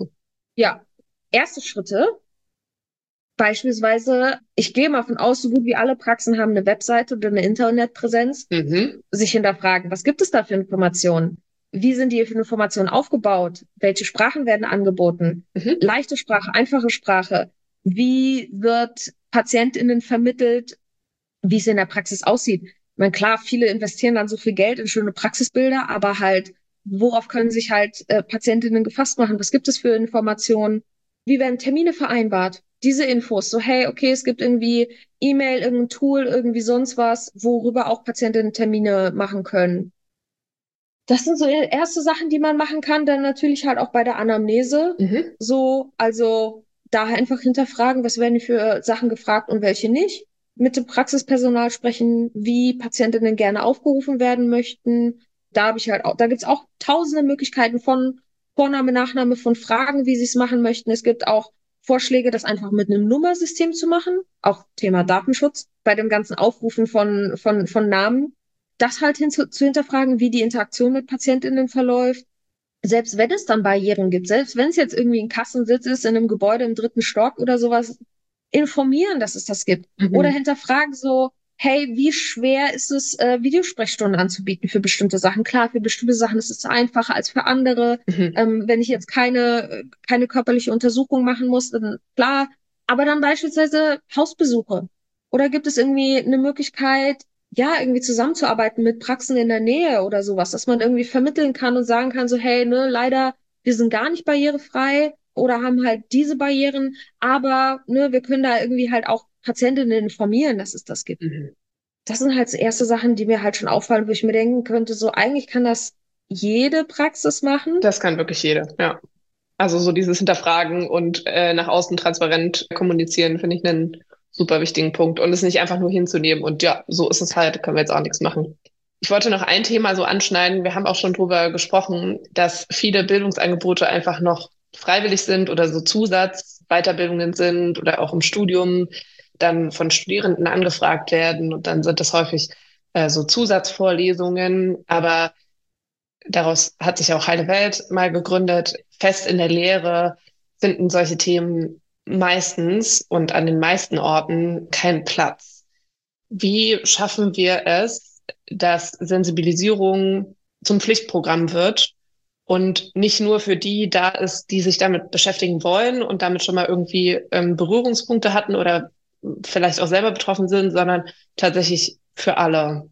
Ja, erste Schritte. Beispielsweise, ich gehe mal von aus, so gut wie alle Praxen haben eine Webseite oder eine Internetpräsenz, Mhm. sich hinterfragen, was gibt es da für Informationen? Wie sind die Informationen aufgebaut? Welche Sprachen werden angeboten? Mhm. Leichte Sprache, einfache Sprache. Wie wird PatientInnen vermittelt, wie es in der Praxis aussieht? Ich meine, klar, viele investieren dann so viel Geld in schöne Praxisbilder, aber halt, worauf können sich halt äh, PatientInnen gefasst machen? Was gibt es für Informationen? Wie werden Termine vereinbart? Diese Infos, so hey, okay, es gibt irgendwie E-Mail, irgendein Tool, irgendwie sonst was, worüber auch Patientinnen Termine machen können. Das sind so erste Sachen, die man machen kann. Dann natürlich halt auch bei der Anamnese. Mhm. So, also da einfach hinterfragen, was werden für Sachen gefragt und welche nicht. Mit dem Praxispersonal sprechen, wie Patientinnen gerne aufgerufen werden möchten. Da habe ich halt auch, da gibt's auch tausende Möglichkeiten von Vorname, Nachname, von Fragen, wie sie es machen möchten. Es gibt auch Vorschläge, das einfach mit einem Nummersystem zu machen. Auch Thema Datenschutz bei dem ganzen Aufrufen von, von, von Namen. Das halt hin zu, zu hinterfragen, wie die Interaktion mit PatientInnen verläuft. Selbst wenn es dann Barrieren gibt, selbst wenn es jetzt irgendwie ein Kassensitz ist in einem Gebäude im dritten Stock oder sowas, informieren, dass es das gibt. Oder Mhm. hinterfragen so, hey, wie schwer ist es, äh, Videosprechstunden anzubieten für bestimmte Sachen? Klar, für bestimmte Sachen ist es einfacher als für andere. Mhm. Ähm, wenn ich jetzt keine, keine körperliche Untersuchung machen muss, dann klar. Aber dann beispielsweise Hausbesuche. Oder gibt es irgendwie eine Möglichkeit, ja, irgendwie zusammenzuarbeiten mit Praxen in der Nähe oder sowas, dass man irgendwie vermitteln kann und sagen kann, so, hey, ne, leider, wir sind gar nicht barrierefrei oder haben halt diese Barrieren, aber ne, wir können da irgendwie halt auch Patientinnen informieren, dass es das gibt. Mhm. Das sind halt so erste Sachen, die mir halt schon auffallen, wo ich mir denken könnte, so eigentlich kann das jede Praxis machen. Das kann wirklich jeder, ja. Also so dieses Hinterfragen und äh, nach außen transparent kommunizieren, finde ich einen super wichtigen Punkt. Und es nicht einfach nur hinzunehmen und ja, so ist es halt, können wir jetzt auch nichts machen. Ich wollte noch ein Thema so anschneiden. Wir haben auch schon drüber gesprochen, dass viele Bildungsangebote einfach noch freiwillig sind oder so Zusatzweiterbildungen sind oder auch im Studium dann von Studierenden angefragt werden. Und dann sind das häufig äh, so Zusatzvorlesungen. Aber daraus hat sich auch Heile Welt mal gegründet. Fest in der Lehre finden solche Themen meistens und an den meisten Orten keinen Platz. Wie schaffen wir es, dass Sensibilisierung zum Pflichtprogramm wird und nicht nur für die da ist, die sich damit beschäftigen wollen und damit schon mal irgendwie ähm, Berührungspunkte hatten oder vielleicht auch selber betroffen sind, sondern tatsächlich für alle?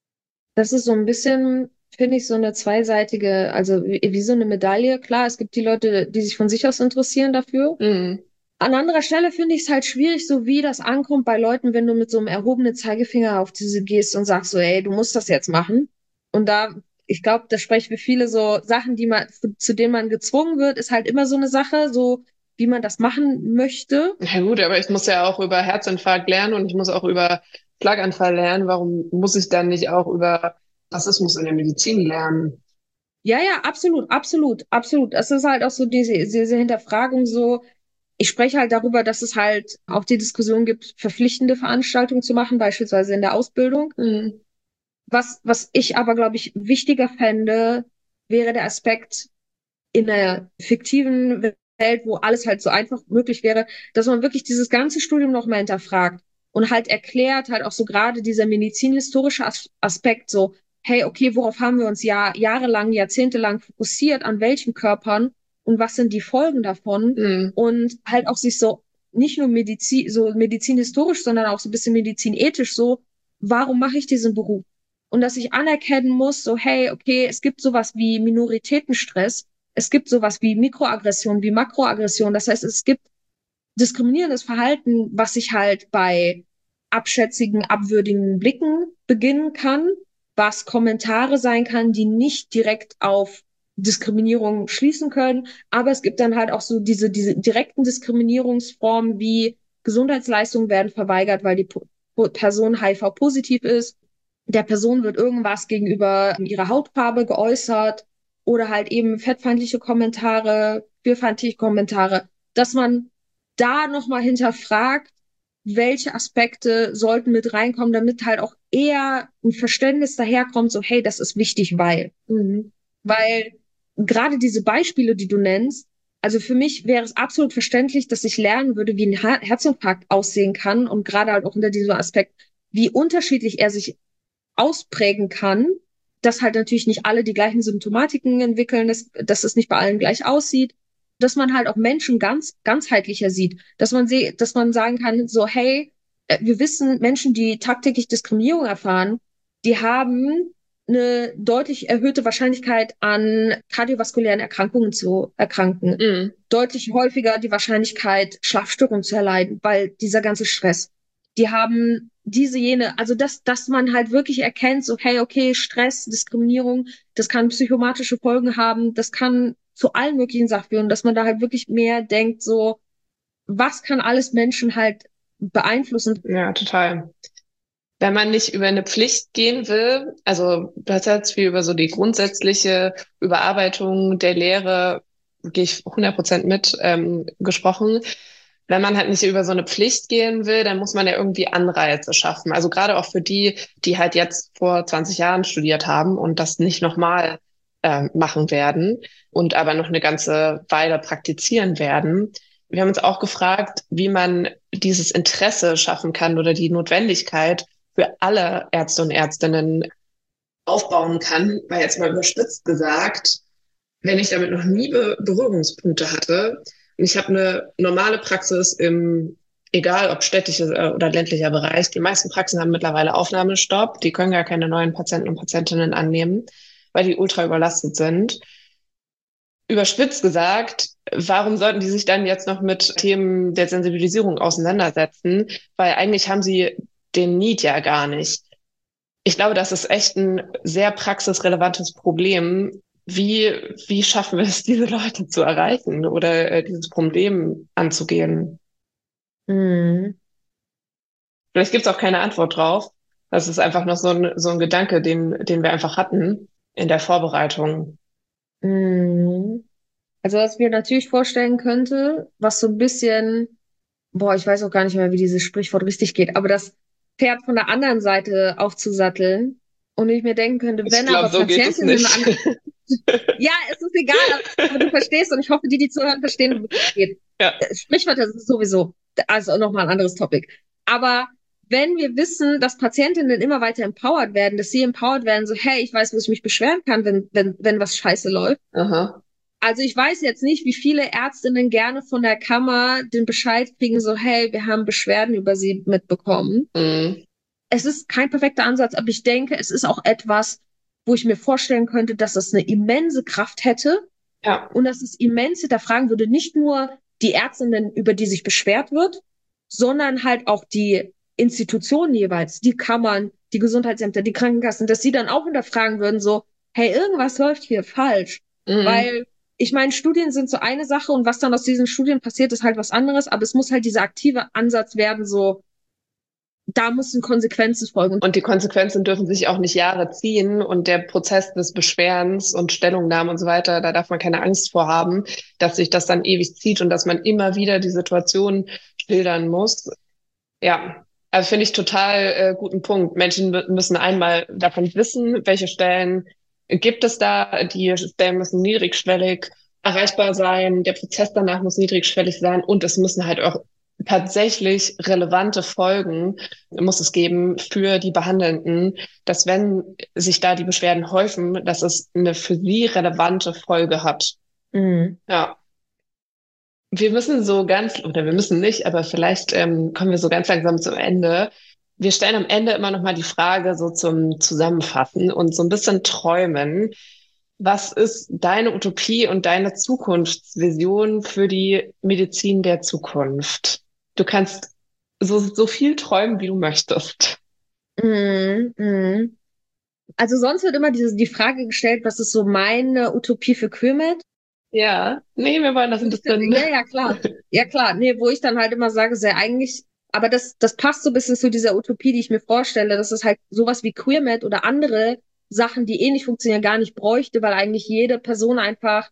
Das ist so ein bisschen, finde ich, so eine zweiseitige, also wie, wie so eine Medaille. Klar, es gibt die Leute, die sich von sich aus interessieren dafür. Mhm. An anderer Stelle finde ich es halt schwierig, so wie das ankommt bei Leuten, wenn du mit so einem erhobenen Zeigefinger auf diese gehst und sagst so, ey, du musst das jetzt machen. Und da, ich glaube, da spreche ich für viele so Sachen, die man, zu denen man gezwungen wird, ist halt immer so eine Sache. So, wie man das machen möchte. Ja gut, aber ich muss ja auch über Herzinfarkt lernen und ich muss auch über Schlaganfall lernen. Warum muss ich dann nicht auch über Rassismus in der Medizin lernen? Ja, ja, absolut, absolut, absolut. Es ist halt auch so diese, diese Hinterfragung so, ich spreche halt darüber, dass es halt auch die Diskussion gibt, verpflichtende Veranstaltungen zu machen, beispielsweise in der Ausbildung. Mhm. Was, was ich aber, glaube ich, wichtiger fände, wäre der Aspekt in einer fiktiven Welt, wo alles halt so einfach möglich wäre, dass man wirklich dieses ganze Studium noch mal hinterfragt und halt erklärt, halt auch so gerade dieser medizinhistorische As Aspekt, so, hey, okay, worauf haben wir uns ja jahrelang, jahrzehntelang fokussiert, an welchen Körpern und was sind die Folgen davon? Mhm. Und halt auch sich so nicht nur Medizin, so medizinhistorisch, sondern auch so ein bisschen medizinethisch so, warum mache ich diesen Beruf? Und dass ich anerkennen muss, so, hey, okay, es gibt sowas wie Minoritätenstress, es gibt sowas wie Mikroaggression, wie Makroaggression. Das heißt, es gibt diskriminierendes Verhalten, was sich halt bei abschätzigen, abwürdigen Blicken beginnen kann, was Kommentare sein kann, die nicht direkt auf Diskriminierung schließen können. Aber es gibt dann halt auch so diese, diese direkten Diskriminierungsformen wie Gesundheitsleistungen werden verweigert, weil die Person H I V-positiv ist. Der Person wird irgendwas gegenüber ihrer Hautfarbe geäußert oder halt eben fettfeindliche Kommentare, queerfeindliche Kommentare, dass man da nochmal hinterfragt, welche Aspekte sollten mit reinkommen, damit halt auch eher ein Verständnis daherkommt, so, hey, das ist wichtig, weil. Mhm. Weil gerade diese Beispiele, die du nennst, also für mich wäre es absolut verständlich, dass ich lernen würde, wie ein Her Herzinfarkt aussehen kann und gerade halt auch unter diesem Aspekt, wie unterschiedlich er sich ausprägen kann, dass halt natürlich nicht alle die gleichen Symptomatiken entwickeln, dass, dass es nicht bei allen gleich aussieht, dass man halt auch Menschen ganz ganzheitlicher sieht, dass man se dass man sagen kann, so, hey, äh, wir wissen, Menschen, die tagtäglich Diskriminierung erfahren, die haben eine deutlich erhöhte Wahrscheinlichkeit an kardiovaskulären Erkrankungen zu erkranken, Mhm. deutlich häufiger die Wahrscheinlichkeit, Schlafstörungen zu erleiden, weil dieser ganze Stress. Die haben diese, jene, also dass, dass man halt wirklich erkennt, so, hey, okay, Stress, Diskriminierung, das kann psychomatische Folgen haben, das kann zu allen möglichen Sachen führen, dass man da halt wirklich mehr denkt, so, was kann alles Menschen halt beeinflussen? Ja, total. Wenn man nicht über eine Pflicht gehen will, also du hast jetzt viel über so die grundsätzliche Überarbeitung der Lehre, gehe ich hundert Prozent mit, ähm, gesprochen. Wenn man halt nicht über so eine Pflicht gehen will, dann muss man ja irgendwie Anreize schaffen. Also gerade auch für die, die halt jetzt vor zwanzig Jahren studiert haben und das nicht nochmal äh, machen werden und aber noch eine ganze Weile praktizieren werden. Wir haben uns auch gefragt, wie man dieses Interesse schaffen kann oder die Notwendigkeit für alle Ärzte und Ärztinnen aufbauen kann, weil jetzt mal überspitzt gesagt, wenn ich damit noch nie Be Berührungspunkte hatte und ich habe eine normale Praxis im, egal ob städtischer oder ländlicher Bereich, die meisten Praxen haben mittlerweile Aufnahmestopp, die können gar keine neuen Patienten und Patientinnen annehmen, weil die ultra überlastet sind. Überspitzt gesagt, warum sollten die sich dann jetzt noch mit Themen der Sensibilisierung auseinandersetzen? Weil eigentlich haben sie den Need ja gar nicht. Ich glaube, das ist echt ein sehr praxisrelevantes Problem. Wie, wie schaffen wir es, diese Leute zu erreichen oder äh, dieses Problem anzugehen? Mhm. Vielleicht gibt es auch keine Antwort drauf. Das ist einfach noch so ein, so ein Gedanke, den, den wir einfach hatten in der Vorbereitung. Mhm. Also was ich mir natürlich vorstellen könnte, was so ein bisschen, boah, ich weiß auch gar nicht mehr, wie dieses Sprichwort richtig geht, aber das Pferd von der anderen Seite aufzusatteln und ich mir denken könnte, Ich wenn glaube, aber so geht es Patientinnen nicht. an, ja, es ist egal, aber du verstehst und ich hoffe, die, die zuhören, verstehen, wie es geht. Ja. Äh, Sprichwörter sind sowieso, also nochmal ein anderes Topic. Aber wenn wir wissen, dass Patientinnen immer weiter empowered werden, dass sie empowered werden, so, hey, ich weiß, wo ich mich beschweren kann, wenn, wenn, wenn was scheiße läuft. Aha. Also ich weiß jetzt nicht, wie viele Ärztinnen gerne von der Kammer den Bescheid kriegen, so, hey, wir haben Beschwerden über sie mitbekommen. Mhm. Es ist kein perfekter Ansatz, aber ich denke, es ist auch etwas, wo ich mir vorstellen könnte, dass das eine immense Kraft hätte Ja. und dass es immens hinterfragen würde, nicht nur die Ärztinnen, über die sich beschwert wird, sondern halt auch die Institutionen jeweils, die Kammern, die Gesundheitsämter, die Krankenkassen, dass sie dann auch hinterfragen würden, so, hey, irgendwas läuft hier falsch. Mhm. Weil ich meine, Studien sind so eine Sache und was dann aus diesen Studien passiert, ist halt was anderes, aber es muss halt dieser aktive Ansatz werden, so, da müssen Konsequenzen folgen. Und die Konsequenzen dürfen sich auch nicht Jahre ziehen und der Prozess des Beschwerens und Stellungnahmen und so weiter, da darf man keine Angst vor haben, dass sich das dann ewig zieht und dass man immer wieder die Situation schildern muss. Ja, also finde ich total äh, guten Punkt. Menschen müssen einmal davon wissen, welche Stellen gibt es da. Die Stellen müssen niedrigschwellig erreichbar sein. Der Prozess danach muss niedrigschwellig sein und es müssen halt auch tatsächlich relevante Folgen muss es geben für die Behandelnden, dass wenn sich da die Beschwerden häufen, dass es eine für sie relevante Folge hat. Mhm. Ja. Wir müssen so ganz, oder wir müssen nicht, aber vielleicht ähm, kommen wir so ganz langsam zum Ende. Wir stellen am Ende immer noch mal die Frage so zum Zusammenfassen und so ein bisschen träumen. Was ist deine Utopie und deine Zukunftsvision für die Medizin der Zukunft? Du kannst so, so viel träumen, wie du möchtest. Mhm. Mhm. Also sonst wird immer diese, die Frage gestellt, was ist so meine Utopie für QueerMed? Ja, nee, wir wollen das ein bisschen. Ja, ja, klar. Ja, klar. Nee, wo ich dann halt immer sage, sehr eigentlich, aber das, das passt so ein bisschen zu dieser Utopie, die ich mir vorstelle, dass es halt sowas wie QueerMed oder andere Sachen, die eh nicht funktionieren, gar nicht bräuchte, weil eigentlich jede Person einfach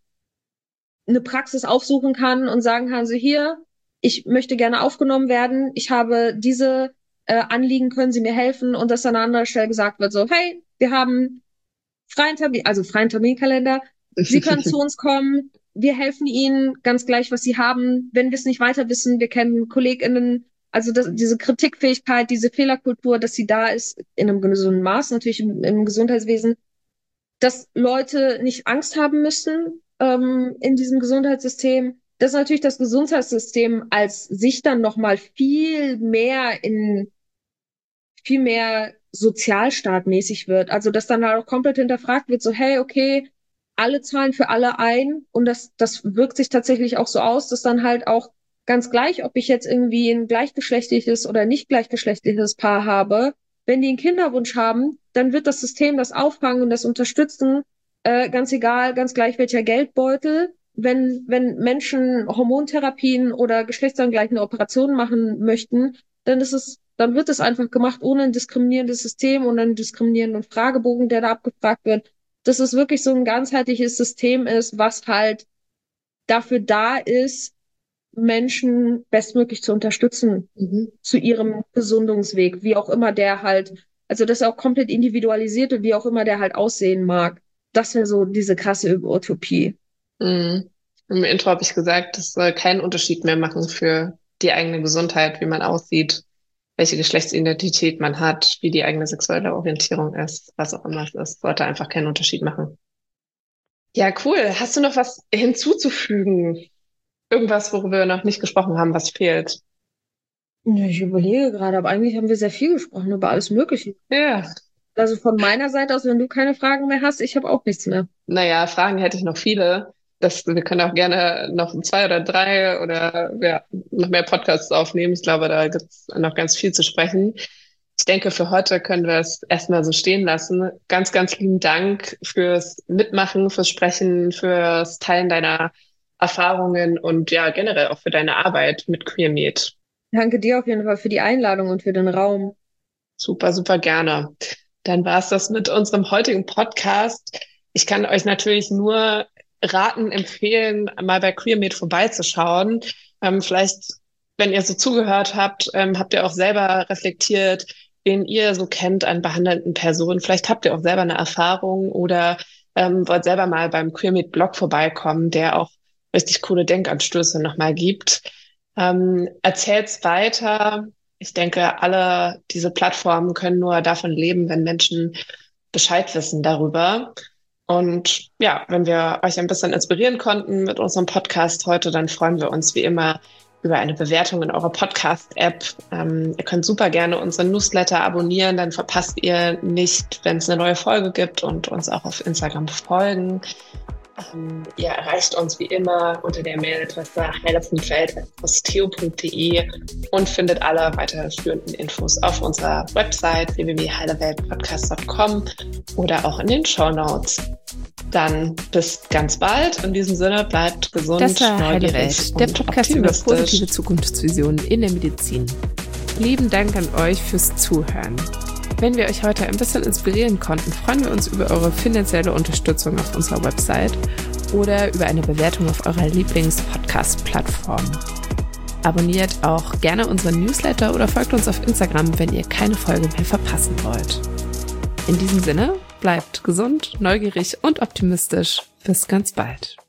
eine Praxis aufsuchen kann und sagen kann, so hier, ich möchte gerne aufgenommen werden, ich habe diese äh, Anliegen, können Sie mir helfen? Und dass an einer anderen Stelle gesagt wird, so, hey, wir haben freien Termin, also freien Terminkalender, Sie können zu uns kommen, wir helfen Ihnen, ganz gleich, was Sie haben. Wenn wir es nicht weiter wissen, wir kennen KollegInnen, also das, diese Kritikfähigkeit, diese Fehlerkultur, dass sie da ist, in einem gesunden Maß, natürlich im, im Gesundheitswesen, dass Leute nicht Angst haben müssen ähm, in diesem Gesundheitssystem, dass natürlich das Gesundheitssystem als sich dann nochmal viel mehr in, viel mehr sozialstaatmäßig wird. Also dass dann halt auch komplett hinterfragt wird, so hey, okay, alle zahlen für alle ein und das, das wirkt sich tatsächlich auch so aus, dass dann halt auch ganz gleich, ob ich jetzt irgendwie ein gleichgeschlechtliches oder nicht gleichgeschlechtliches Paar habe, wenn die einen Kinderwunsch haben, dann wird das System das auffangen und das unterstützen, äh, ganz egal, ganz gleich welcher Geldbeutel. Wenn, wenn Menschen Hormontherapien oder geschlechtsangleichende Operationen machen möchten, dann ist es, dann wird es einfach gemacht ohne ein diskriminierendes System und einen diskriminierenden Fragebogen, der da abgefragt wird, dass es wirklich so ein ganzheitliches System ist, was halt dafür da ist, Menschen bestmöglich zu unterstützen mhm. zu ihrem Gesundungsweg, wie auch immer der halt, also das ist auch komplett individualisiert und wie auch immer der halt aussehen mag. Das wäre so diese krasse Utopie. Mhm. Im Intro habe ich gesagt, das soll keinen Unterschied mehr machen für die eigene Gesundheit, wie man aussieht, welche Geschlechtsidentität man hat, wie die eigene sexuelle Orientierung ist, was auch immer es ist, sollte einfach keinen Unterschied machen. Ja, cool. Hast du noch was hinzuzufügen? Irgendwas, worüber wir noch nicht gesprochen haben, was fehlt? Ja, ich überlege gerade, aber eigentlich haben wir sehr viel gesprochen über alles Mögliche. Ja. Also von meiner Seite aus, wenn du keine Fragen mehr hast, ich habe auch nichts mehr. Naja, Fragen hätte ich noch viele. Das, wir können auch gerne noch zwei oder drei oder ja, noch mehr Podcasts aufnehmen. Ich glaube, da gibt es noch ganz viel zu sprechen. Ich denke, für heute können wir es erstmal so stehen lassen. Ganz, ganz lieben Dank fürs Mitmachen, fürs Sprechen, fürs Teilen deiner Erfahrungen und ja, generell auch für deine Arbeit mit QueerMed. Danke dir auf jeden Fall für die Einladung und für den Raum. Super, super gerne. Dann war es das mit unserem heutigen Podcast. Ich kann euch natürlich nur raten, empfehlen, mal bei QueerMed vorbeizuschauen. Ähm, vielleicht, wenn ihr so zugehört habt, ähm, habt ihr auch selber reflektiert, wen ihr so kennt an behandelnden Personen. Vielleicht habt ihr auch selber eine Erfahrung oder ähm, wollt selber mal beim QueerMed-Blog vorbeikommen, der auch richtig coole Denkanstöße nochmal gibt. Ähm, erzählt's weiter. Ich denke, alle diese Plattformen können nur davon leben, wenn Menschen Bescheid wissen darüber. Und ja, wenn wir euch ein bisschen inspirieren konnten mit unserem Podcast heute, dann freuen wir uns wie immer über eine Bewertung in eurer Podcast-App. Ähm, ihr könnt super gerne unseren Newsletter abonnieren, dann verpasst ihr nicht, wenn es eine neue Folge gibt, und uns auch auf Instagram folgen. Ähm, ihr erreicht uns wie immer unter der Mailadresse heile punkt welt at posteo punkt de und findet alle weiterführenden Infos auf unserer Website w w w punkt heileweltpodcast punkt com oder auch in den Shownotes. Dann bis ganz bald. In diesem Sinne, bleibt gesund, das war neugierig Heilewelt, der Podcast über positive Zukunftsvisionen in der Medizin. Lieben Dank an euch fürs Zuhören. Wenn wir euch heute ein bisschen inspirieren konnten, freuen wir uns über eure finanzielle Unterstützung auf unserer Website oder über eine Bewertung auf eurer Lieblings-Podcast-Plattform. Abonniert auch gerne unseren Newsletter oder folgt uns auf Instagram, wenn ihr keine Folge mehr verpassen wollt. In diesem Sinne, bleibt gesund, neugierig und optimistisch. Bis ganz bald.